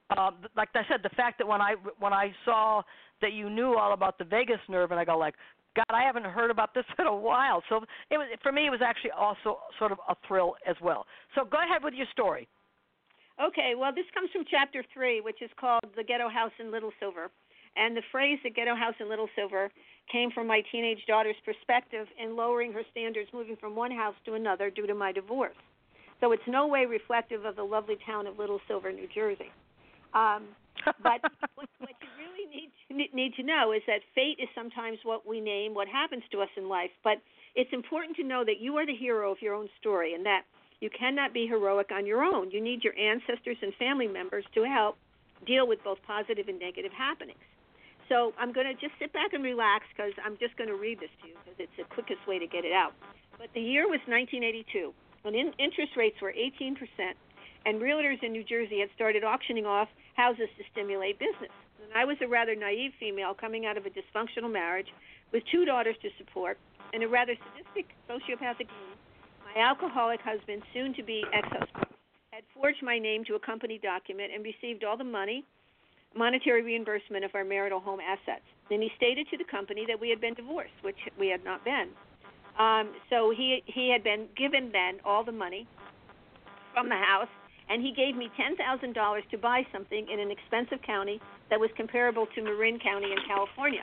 uh, like I said, the fact that when I when I saw that you knew all about the vagus nerve, and I go like, God, I haven't heard about this in a while. So it was for me. It was actually also sort of a thrill as well. So go ahead with your story. Okay, well, this comes from chapter three, which is called The Ghetto House in Little Silver. And the phrase the ghetto house in Little Silver came from my teenage daughter's perspective in lowering her standards moving from one house to another due to my divorce. So it's no way reflective of the lovely town of Little Silver, New Jersey. Um, but what, what you really need to, need to know is that fate is sometimes what we name what happens to us in life. But it's important to know that you are the hero of your own story and that you cannot be heroic on your own. You need your ancestors and family members to help deal with both positive and negative happenings. So I'm going to just sit back and relax because I'm just going to read this to you because it's the quickest way to get it out. But the year was nineteen eighty-two, when in, interest rates were eighteen percent, and realtors in New Jersey had started auctioning off houses to stimulate business. And I was a rather naive female coming out of a dysfunctional marriage with two daughters to support and a rather sadistic sociopathic woman. My alcoholic husband, soon-to-be ex-husband, had forged my name to a company document and received all the money, monetary reimbursement of our marital home assets. Then he stated to the company that we had been divorced, which we had not been. Um, so he he had been given then all the money from the house, and he gave me ten thousand dollars to buy something in an expensive county that was comparable to Marin County in California.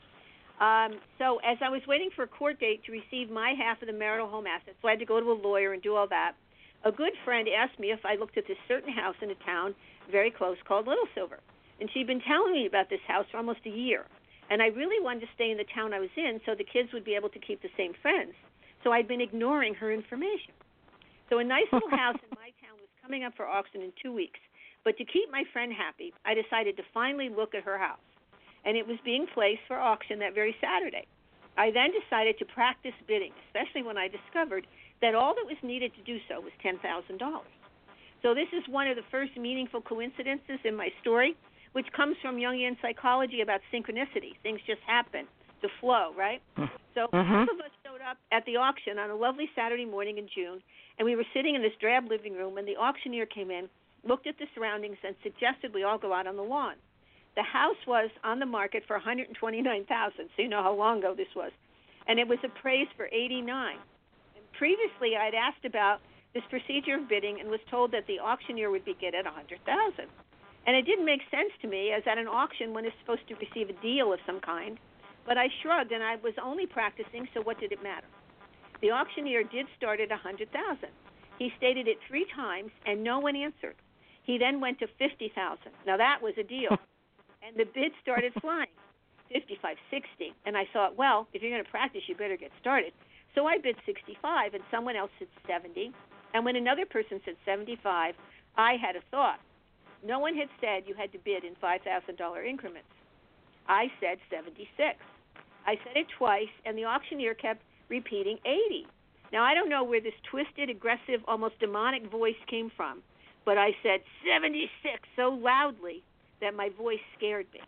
Um, so as I was waiting for a court date to receive my half of the marital home assets, so I had to go to a lawyer and do all that, a good friend asked me if I looked at this certain house in a town very close called Little Silver. And she'd been telling me about this house for almost a year. And I really wanted to stay in the town I was in so the kids would be able to keep the same friends. So I'd been ignoring her information. So a nice little house in my town was coming up for auction in two weeks. But to keep my friend happy, I decided to finally look at her house. And it was being placed for auction that very Saturday. I then decided to practice bidding, especially when I discovered that all that was needed to do so was ten thousand dollars. So this is one of the first meaningful coincidences in my story, which comes from Jungian psychology about synchronicity. Things just happen to flow, right? So mm-hmm. Half of us showed up at the auction on a lovely Saturday morning in June, and we were sitting in this drab living room when the auctioneer came in, looked at the surroundings, and suggested we all go out on the lawn. The house was on the market for one hundred twenty-nine thousand dollars, so you know how long ago this was, and it was appraised for eighty-nine thousand dollars. And previously, I'd asked about this procedure of bidding and was told that the auctioneer would be get at one hundred thousand dollars. And it didn't make sense to me, as at an auction one is supposed to receive a deal of some kind. But I shrugged, and I was only practicing, so what did it matter? The auctioneer did start at one hundred thousand dollars. He stated it three times, and no one answered. He then went to fifty thousand dollars. Now, that was a deal. And the bid started flying, fifty-five, sixty. And I thought, well, if you're going to practice, you better get started. So I bid sixty-five, and someone else said seventy. And when another person said seventy-five, I had a thought. No one had said you had to bid in five thousand dollars increments. I said seventy-six. I said it twice, and the auctioneer kept repeating eighty. Now, I don't know where this twisted, aggressive, almost demonic voice came from, but I said seventy-six so loudly that my voice scared me.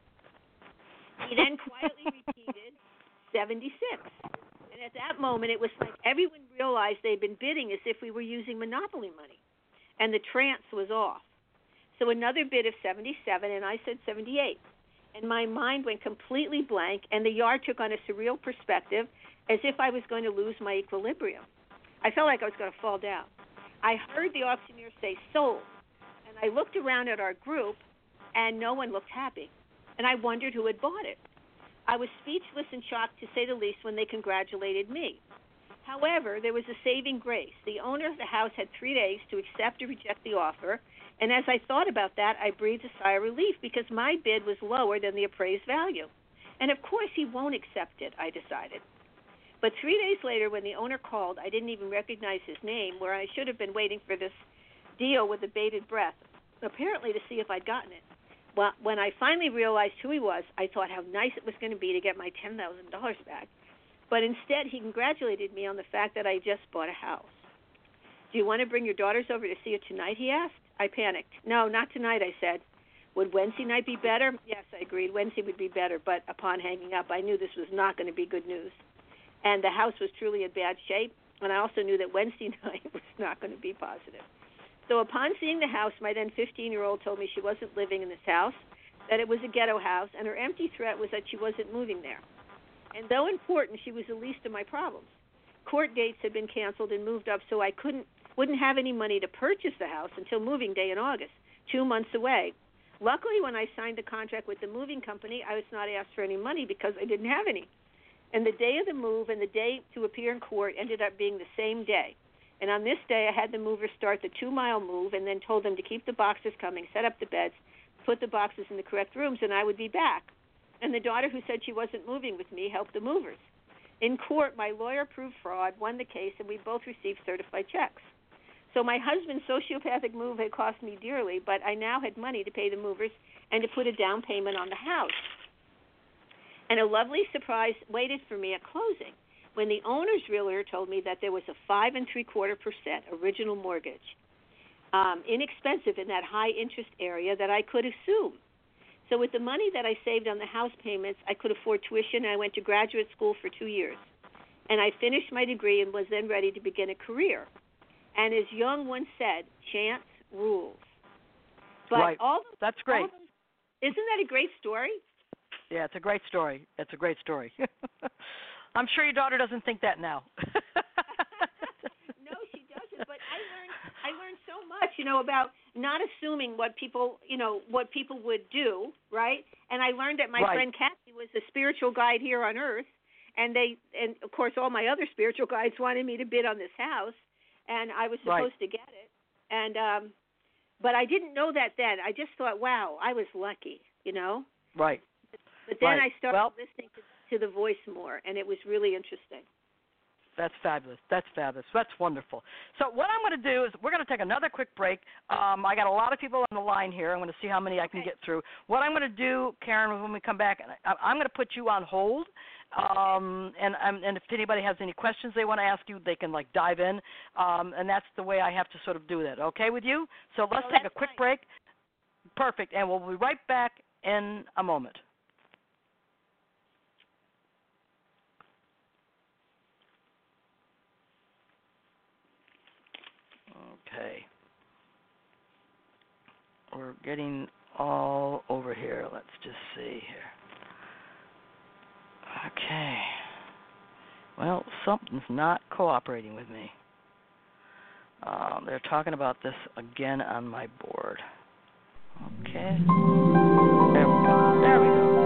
He then quietly repeated seventy-six. And at that moment, it was like everyone realized they'd been bidding as if we were using Monopoly money, and the trance was off. So another bid of seventy-seven, and I said seventy-eight. And my mind went completely blank, and the yard took on a surreal perspective as if I was going to lose my equilibrium. I felt like I was going to fall down. I heard the auctioneer say, sold, and I looked around at our group, and no one looked happy. And I wondered who had bought it. I was speechless and shocked, to say the least, when they congratulated me. However, there was a saving grace. The owner of the house had three days to accept or reject the offer, and as I thought about that, I breathed a sigh of relief because my bid was lower than the appraised value. And of course he won't accept it, I decided. But three days later, when the owner called, I didn't even recognize his name, where I should have been waiting for this deal with a bated breath, apparently to see if I'd gotten it. Well, when I finally realized who he was, I thought how nice it was going to be to get my ten thousand dollars back. But instead, he congratulated me on the fact that I just bought a house. Do you want to bring your daughters over to see it tonight, he asked. I panicked. No, not tonight, I said. Would Wednesday night be better? Yes, I agreed. Wednesday would be better, but upon hanging up, I knew this was not going to be good news. And the house was truly in bad shape, and I also knew that Wednesday night was not going to be positive. So upon seeing the house, my then fifteen-year-old told me she wasn't living in this house, that it was a ghetto house, and her empty threat was that she wasn't moving there. And though important, she was the least of my problems. Court dates had been canceled and moved up, so I couldn't wouldn't have any money to purchase the house until moving day in August, two months away. Luckily, when I signed the contract with the moving company, I was not asked for any money because I didn't have any. And the day of the move and the day to appear in court ended up being the same day. And on this day, I had the movers start the two-mile move and then told them to keep the boxes coming, set up the beds, put the boxes in the correct rooms, and I would be back. And the daughter who said she wasn't moving with me helped the movers. In court, my lawyer proved fraud, won the case, and we both received certified checks. So my husband's sociopathic move had cost me dearly, but I now had money to pay the movers and to put a down payment on the house. And a lovely surprise waited for me at closing when the owner's realtor told me that there was a five and three quarter percent original mortgage, um, inexpensive in that high interest area that I could assume. So with the money that I saved on the house payments, I could afford tuition, and I went to graduate school for two years. And I finished my degree and was then ready to begin a career. And as Jung once said, chance rules. But right. all those, That's great. all those, isn't that a great story? Yeah, it's a great story. It's a great story. I'm sure your daughter doesn't think that now. No, she doesn't. But I learned I learned so much, you know, about not assuming what people, you know, what people would do, right? And I learned that my right. friend Kathy was a spiritual guide here on Earth, and they, and of course, all my other spiritual guides wanted me to bid on this house, and I was supposed right. to get it. And um, but I didn't know that then. I just thought, wow, I was lucky, you know. Right. But then right. I started well, listening to, to the voice more, and it was really interesting. That's fabulous. That's fabulous. That's wonderful. So what I'm going to do is we're going to take another quick break. Um, I got a lot of people on the line here. I'm going to see how many I can okay. get through. What I'm going to do, Karen, when we come back, I'm going to put you on hold. Um, and, and if anybody has any questions they want to ask you, they can, like, dive in. Um, and that's the way I have to sort of do that. Okay with you? So let's oh, take a quick fine. break. Perfect. And we'll be right back in a moment. Okay. We're getting all over here. Let's just see here. Okay. Well, something's not cooperating with me. Um, they're talking about this again on my board. Okay. There we go. There we go.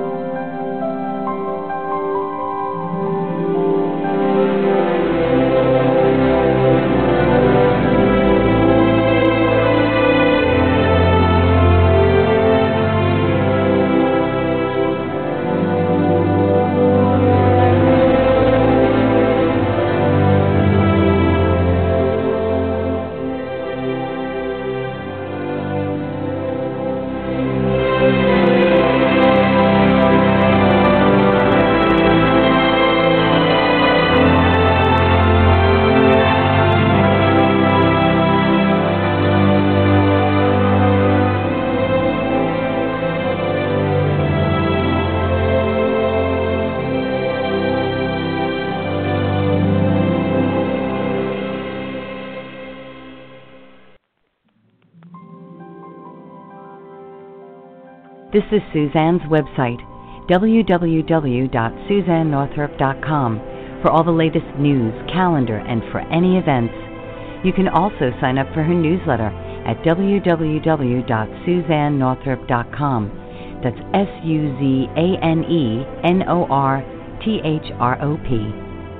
This is Suzanne's website, w w w dot suzanne northrop dot com, for all the latest news, calendar, and for any events. You can also sign up for her newsletter at w w w dot suzanne northrop dot com. That's S U Z A N E N O R T H R O P.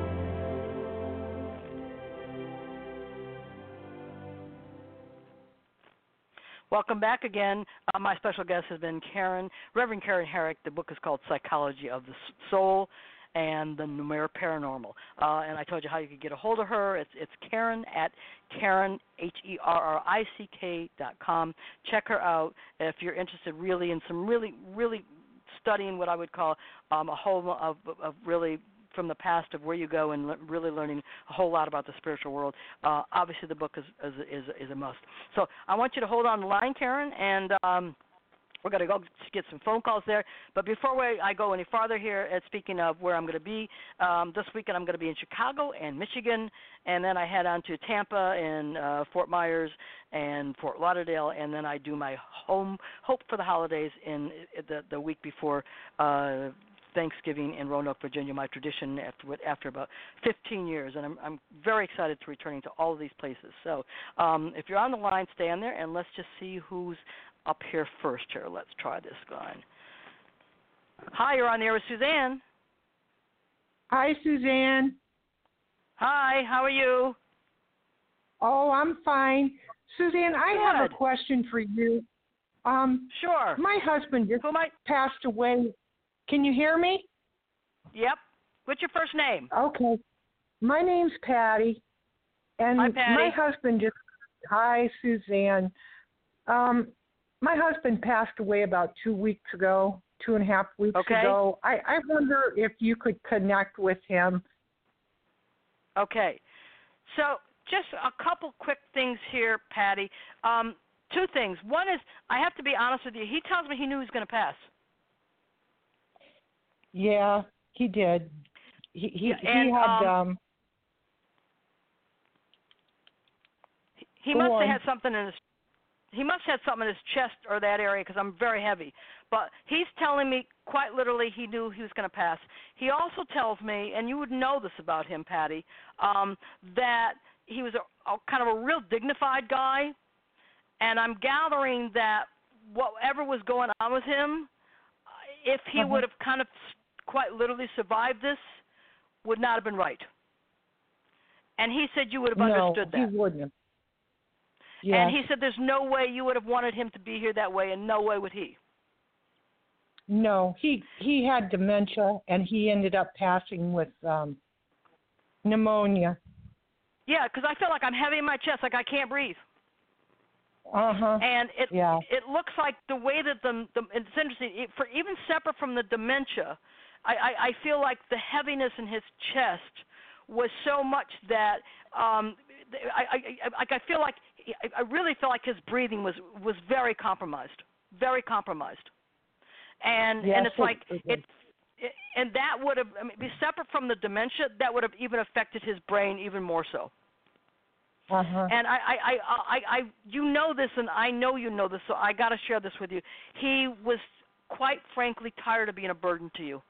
Welcome back again. Uh, my special guest has been Karen, Reverend Karen Herrick. The book is called Psychology of the Soul and the Numer Paranormal. Uh, and I told you how you could get a hold of her. It's it's Karen at Karen, H E R R I C K dot com. Check her out if you're interested really in some really, really studying what I would call um, a whole of, of really from the past of where you go and le- really learning a whole lot about the spiritual world. Uh, obviously, the book is, is is is a must. So I want you to hold on the line, Karen, and um, We're going to go get some phone calls there. But before we, I go any farther here, uh, speaking of where I'm going to be, um, this weekend I'm going to be in Chicago and Michigan, and then I head on to Tampa and uh, Fort Myers and Fort Lauderdale, and then I do my home Hope for the Holidays in the, the week before uh, Thanksgiving in Roanoke, Virginia, my tradition after after about fifteen years, and I'm I'm very excited to returning to all of these places. So um, if you're on the line, stay on there, and let's just see who's up here first here. Let's try this line. Hi, you're on the air with Suzanne. Hi, Suzanne. Hi, how are you? Oh, I'm fine. Suzanne, I Good. have a question for you. Um, Sure. My husband just Who might? passed away. Can you hear me? Yep. What's your first name? Okay. My name's Patty. And Hi, Patty. my husband just, hi, Suzanne. Um, my husband passed away about two weeks ago, two and a half weeks Okay. ago. I, I wonder if you could connect with him. Okay. So just a couple quick things here, Patty. Um, two things. One is, I have to be honest with you, he tells me he knew he was going to pass. Yeah, he did. He he, Yeah, and, he had um, um He, he Go must on. have had something in his he must have something in his chest or that area because I'm very heavy. But he's telling me quite literally he knew he was going to pass. He also tells me, and you would know this about him, Patty, um, that he was a, a kind of a real dignified guy. And I'm gathering that whatever was going on with him, if he Uh-huh. would have kind of quite literally survived this, would not have been right. And he said you would have no, understood that. he wouldn't have. Yeah. And he said there's no way you would have wanted him to be here that way, and no way would he. No, he he had dementia, and he ended up passing with um, pneumonia. Yeah, because I feel like I'm heavy in my chest, like I can't breathe. Uh huh. And it Yeah. it looks like the way that the, the it's interesting it, for even separate from the dementia, I, I I feel like the heaviness in his chest was so much that um I I I, like I feel like I really feel like his breathing was was very compromised, very compromised, and Yes, and it's it- like it it, it and that would have I mean be separate from the dementia that would have even affected his brain even more so. Uh huh. And I, I, I, I, I, you know this, and I know you know this, so I got to share this with you. He was quite frankly tired of being a burden to you.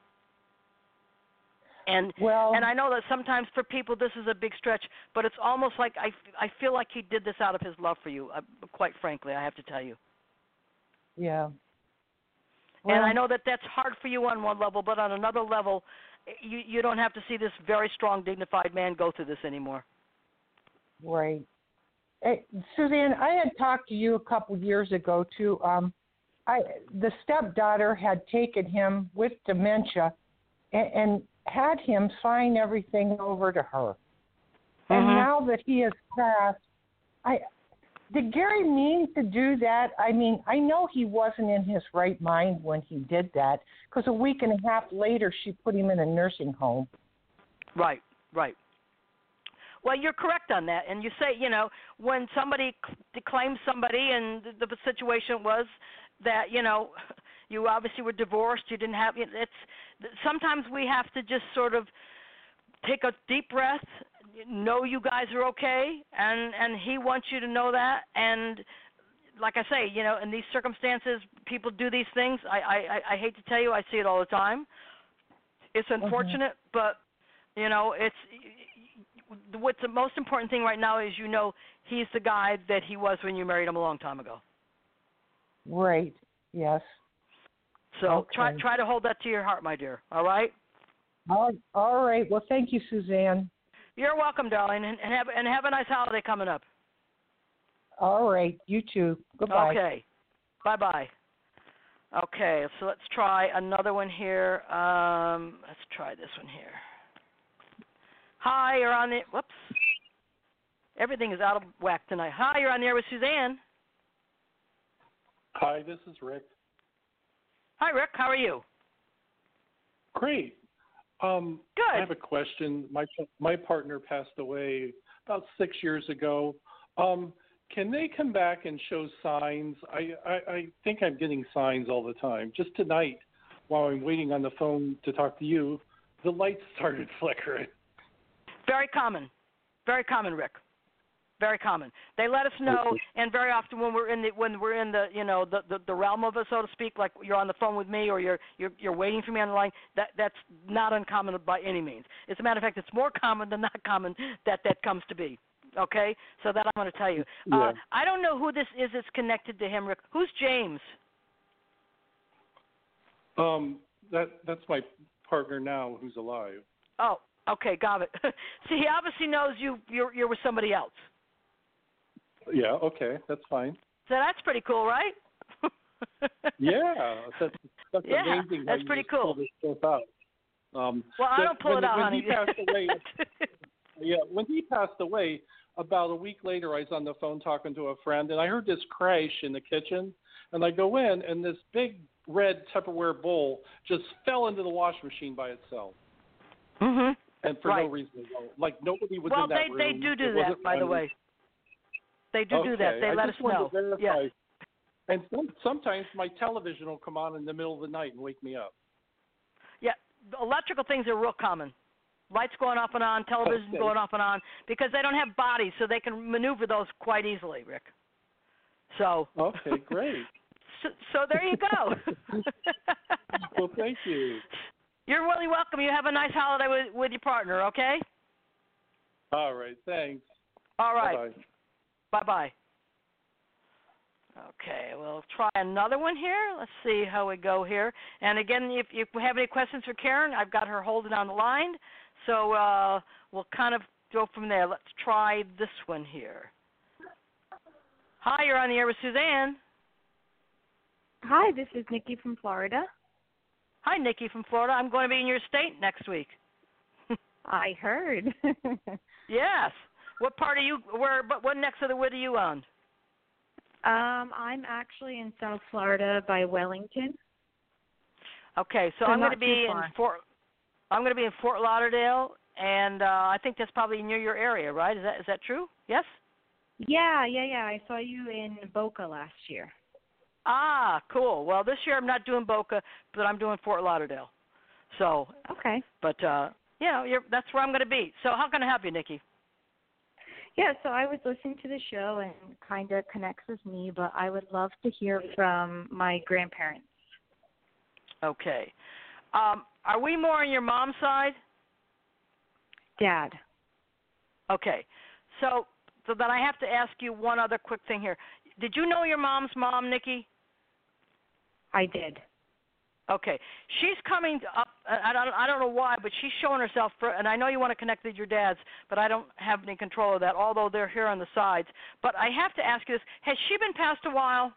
And Well, and I know that sometimes for people this is a big stretch, but it's almost like I, I feel like he did this out of his love for you. Uh, quite frankly, I have to tell you. yeah. And I Well, know that that's hard for you on one level, but on another level, you you don't have to see this very strong, dignified man go through this anymore. right. Hey, Suzanne, I had talked to you a couple years ago too. Um, I the stepdaughter had taken him with dementia, and, and had him sign everything over to her. And Mhm. now that he has passed, I did Gary mean to do that? I mean, I know he wasn't in his right mind when he did that, because a week and a half later she put him in a nursing home. Right, right. Well, you're correct on that. And you say, you know, when somebody c- claims somebody and the, the situation was that, you know, you obviously were divorced, you didn't have, it's, sometimes we have to just sort of take a deep breath, know you guys are okay, and, and he wants you to know that. And like I say, you know, in these circumstances, people do these things. I, I, I hate to tell you, I see it all the time. It's unfortunate, mm-hmm. but, you know, it's what's the most important thing right now is you know he's the guy that he was when you married him a long time ago. Right. Yes. So okay. try try to hold that to your heart, my dear. All right. All, all right. Well, thank you, Suzanne. You're welcome, darling, and, and have and have a nice holiday coming up. All right. You too. Goodbye. Okay. Bye bye. Okay. So let's try another one here. Um, let's try this one here. Hi, you're on the, whoops. Everything is out of whack tonight. Hi, you're on the air with Suzanne. Hi, this is Rick. Hi, Rick. How are you? Great. Um, Good. I have a question. My my partner passed away about six years ago. Um, can they come back and show signs? I, I, I think I'm getting signs all the time. Just tonight, while I'm waiting on the phone to talk to you, the lights started flickering. Very common. Very common, Rick. Very common. They let us know, and very often when we're in the when we're in the you know the, the, the realm of it, so to speak, like you're on the phone with me or you're you're you're waiting for me on the line. That that's not uncommon by any means. As a matter of fact, it's more common than not common that that comes to be. Okay, so that I'm going to tell you. Yeah. Uh, I don't know who this is that's connected to him, Rick. Who's James? Um, that that's my partner now, who's alive. Oh, okay, got it. See, he obviously knows you. You're you're with somebody else. Yeah, okay, that's fine. So that's pretty cool, right? Yeah, that's, that's yeah, amazing. That's how pretty you just cool. pull this stuff out. Um, well, I the, don't pull when, it out, when honey. He passed away, yeah, when he passed away, about a week later, I was on the phone talking to a friend, and I heard this crash in the kitchen, and I go in, and this big red Tupperware bowl just fell into the wash machine by itself. Mhm. And for right. no reason at all. Like nobody was well, in that they, room. Well, they do do it that, by the way. They do okay. do that. They I let just us wanted know. To verify. Yeah. And some, sometimes my television will come on in the middle of the night and wake me up. Yeah, electrical things are real common. Lights going off and on, television okay. going off and on, because they don't have bodies, so they can maneuver those quite easily, Rick. So. Okay, great. so, so there you go. Well, thank you. You're really welcome. You have a nice holiday with, with your partner, okay? All right, thanks. All right. Bye-bye. Bye-bye. Okay, we'll try another one here. Let's see how we go here. And again, if you have any questions for Karen, I've got her holding on the line. So uh, we'll kind of go from there. Let's try this one here. Hi, you're on the air with Suzanne. Hi, this is Nikki from Florida. Hi, Nikki from Florida. I'm going to be in your state next week. I heard. Yes. What part are you, where, but what next of the wood are you on? Um, I'm actually in South Florida by Wellington. Okay, so, so I'm going to not be too in far. Fort. I'm going to be in Fort Lauderdale, and uh, I think that's probably near your area, right? Is that is that true? Yes. Yeah, yeah, yeah. I saw you in Boca last year. Ah, cool. Well, this year I'm not doing Boca, but I'm doing Fort Lauderdale. So. Okay. But uh, you know, you're, that's where I'm going to be. So how can I help you, Nikki? Yeah, so I was listening to the show and kind of connects with me, but I would love to hear from my grandparents. Okay. Um, are we more on your mom's side? Dad. Okay. So, so then I have to ask you one other quick thing here. Did you know your mom's mom, Nikki? I did. Okay. She's coming up, I don't, I don't know why, but she's showing herself, for, and I know you want to connect with your dads, but I don't have any control of that, although they're here on the sides. But I have to ask you this. Has she been passed a while?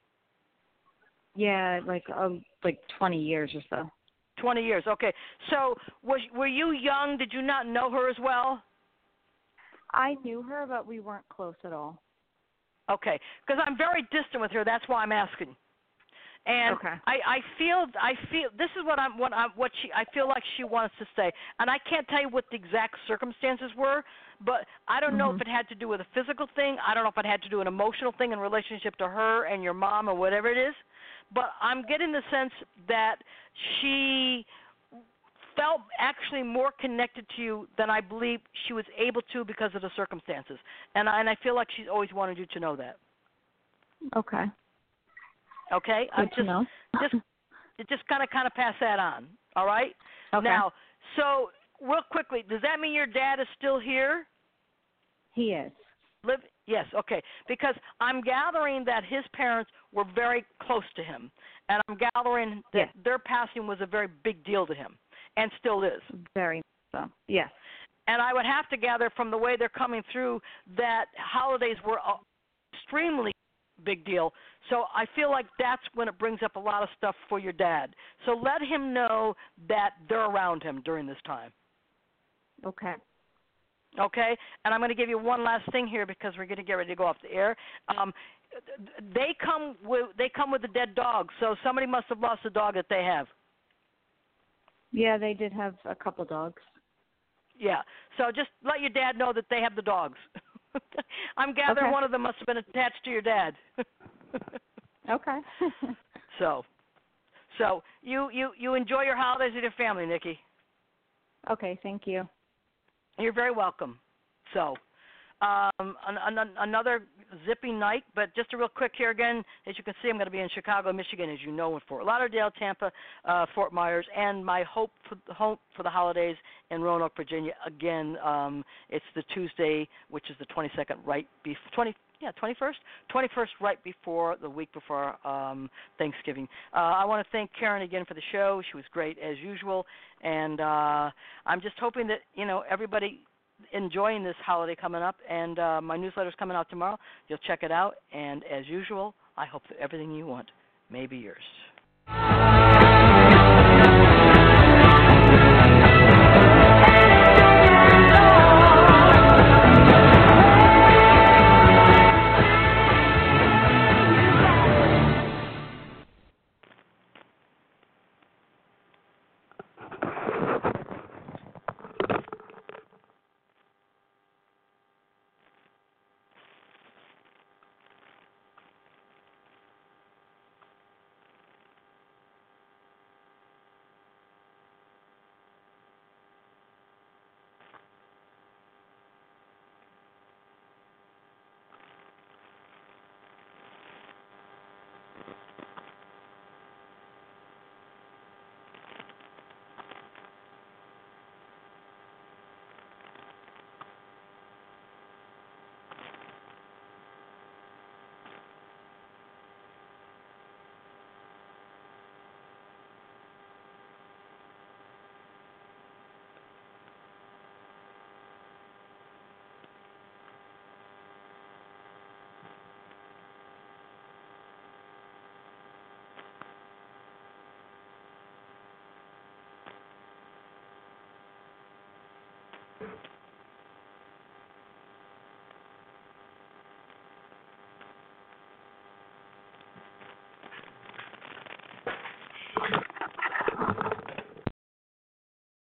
Yeah, like um, like twenty years or so. twenty years, okay. So was, were you young? Did you not know her as well? I knew her, but we weren't close at all. Okay, because I'm very distant with her. That's why I'm asking. And okay. I, I feel I feel this is what I'm what I what she I feel like she wants to say, and I can't tell you what the exact circumstances were, but I don't mm-hmm. know if it had to do with a physical thing. I don't know if it had to do with an emotional thing in relationship to her and your mom or whatever it is. But I'm getting the sense that she felt actually more connected to you than I believe she was able to because of the circumstances, and I, and I feel like she's always wanted you to know that. Okay. Okay, Good I'm to just, know. just, just kind of, kind of pass that on. All right. Okay. Now, so real quickly, does that mean your dad is still here? He is. Live? Yes. Okay. Because I'm gathering that his parents were very close to him, and I'm gathering that yes. their passing was a very big deal to him, and still is. Very so. Yes. And I would have to gather from the way they're coming through that holidays were extremely big deal. So I feel like that's when it brings up a lot of stuff for your dad. So let him know that they're around him during this time. Okay. Okay? And I'm going to give you one last thing here because we're going to get ready to go off the air. Um, they come with they come with a dead dog, so somebody must have lost a dog that they have. Yeah, they did have a couple dogs. Yeah. So just let your dad know that they have the dogs. I'm gathering Okay. one of them must have been attached to your dad. Okay. so, so you, you, you enjoy your holidays with your family, Nikki. Okay, thank you. You're very welcome. So, um, an, an, another zippy night, but just a real quick here again. As you can see, I'm going to be in Chicago, Michigan, as you know, in Fort Lauderdale, Tampa, uh, Fort Myers, and my hope for the, hope for the holidays in Roanoke, Virginia. Again, um, it's the Tuesday, which is the twenty-second, right before twenty. Yeah, twenty-first, twenty-first, right before the week before um, Thanksgiving. Uh, I want to thank Karen again for the show. She was great as usual, and uh, I'm just hoping that you know everybody enjoying this holiday coming up. And uh, my newsletter's coming out tomorrow. You'll check it out, and as usual, I hope that everything you want may be yours.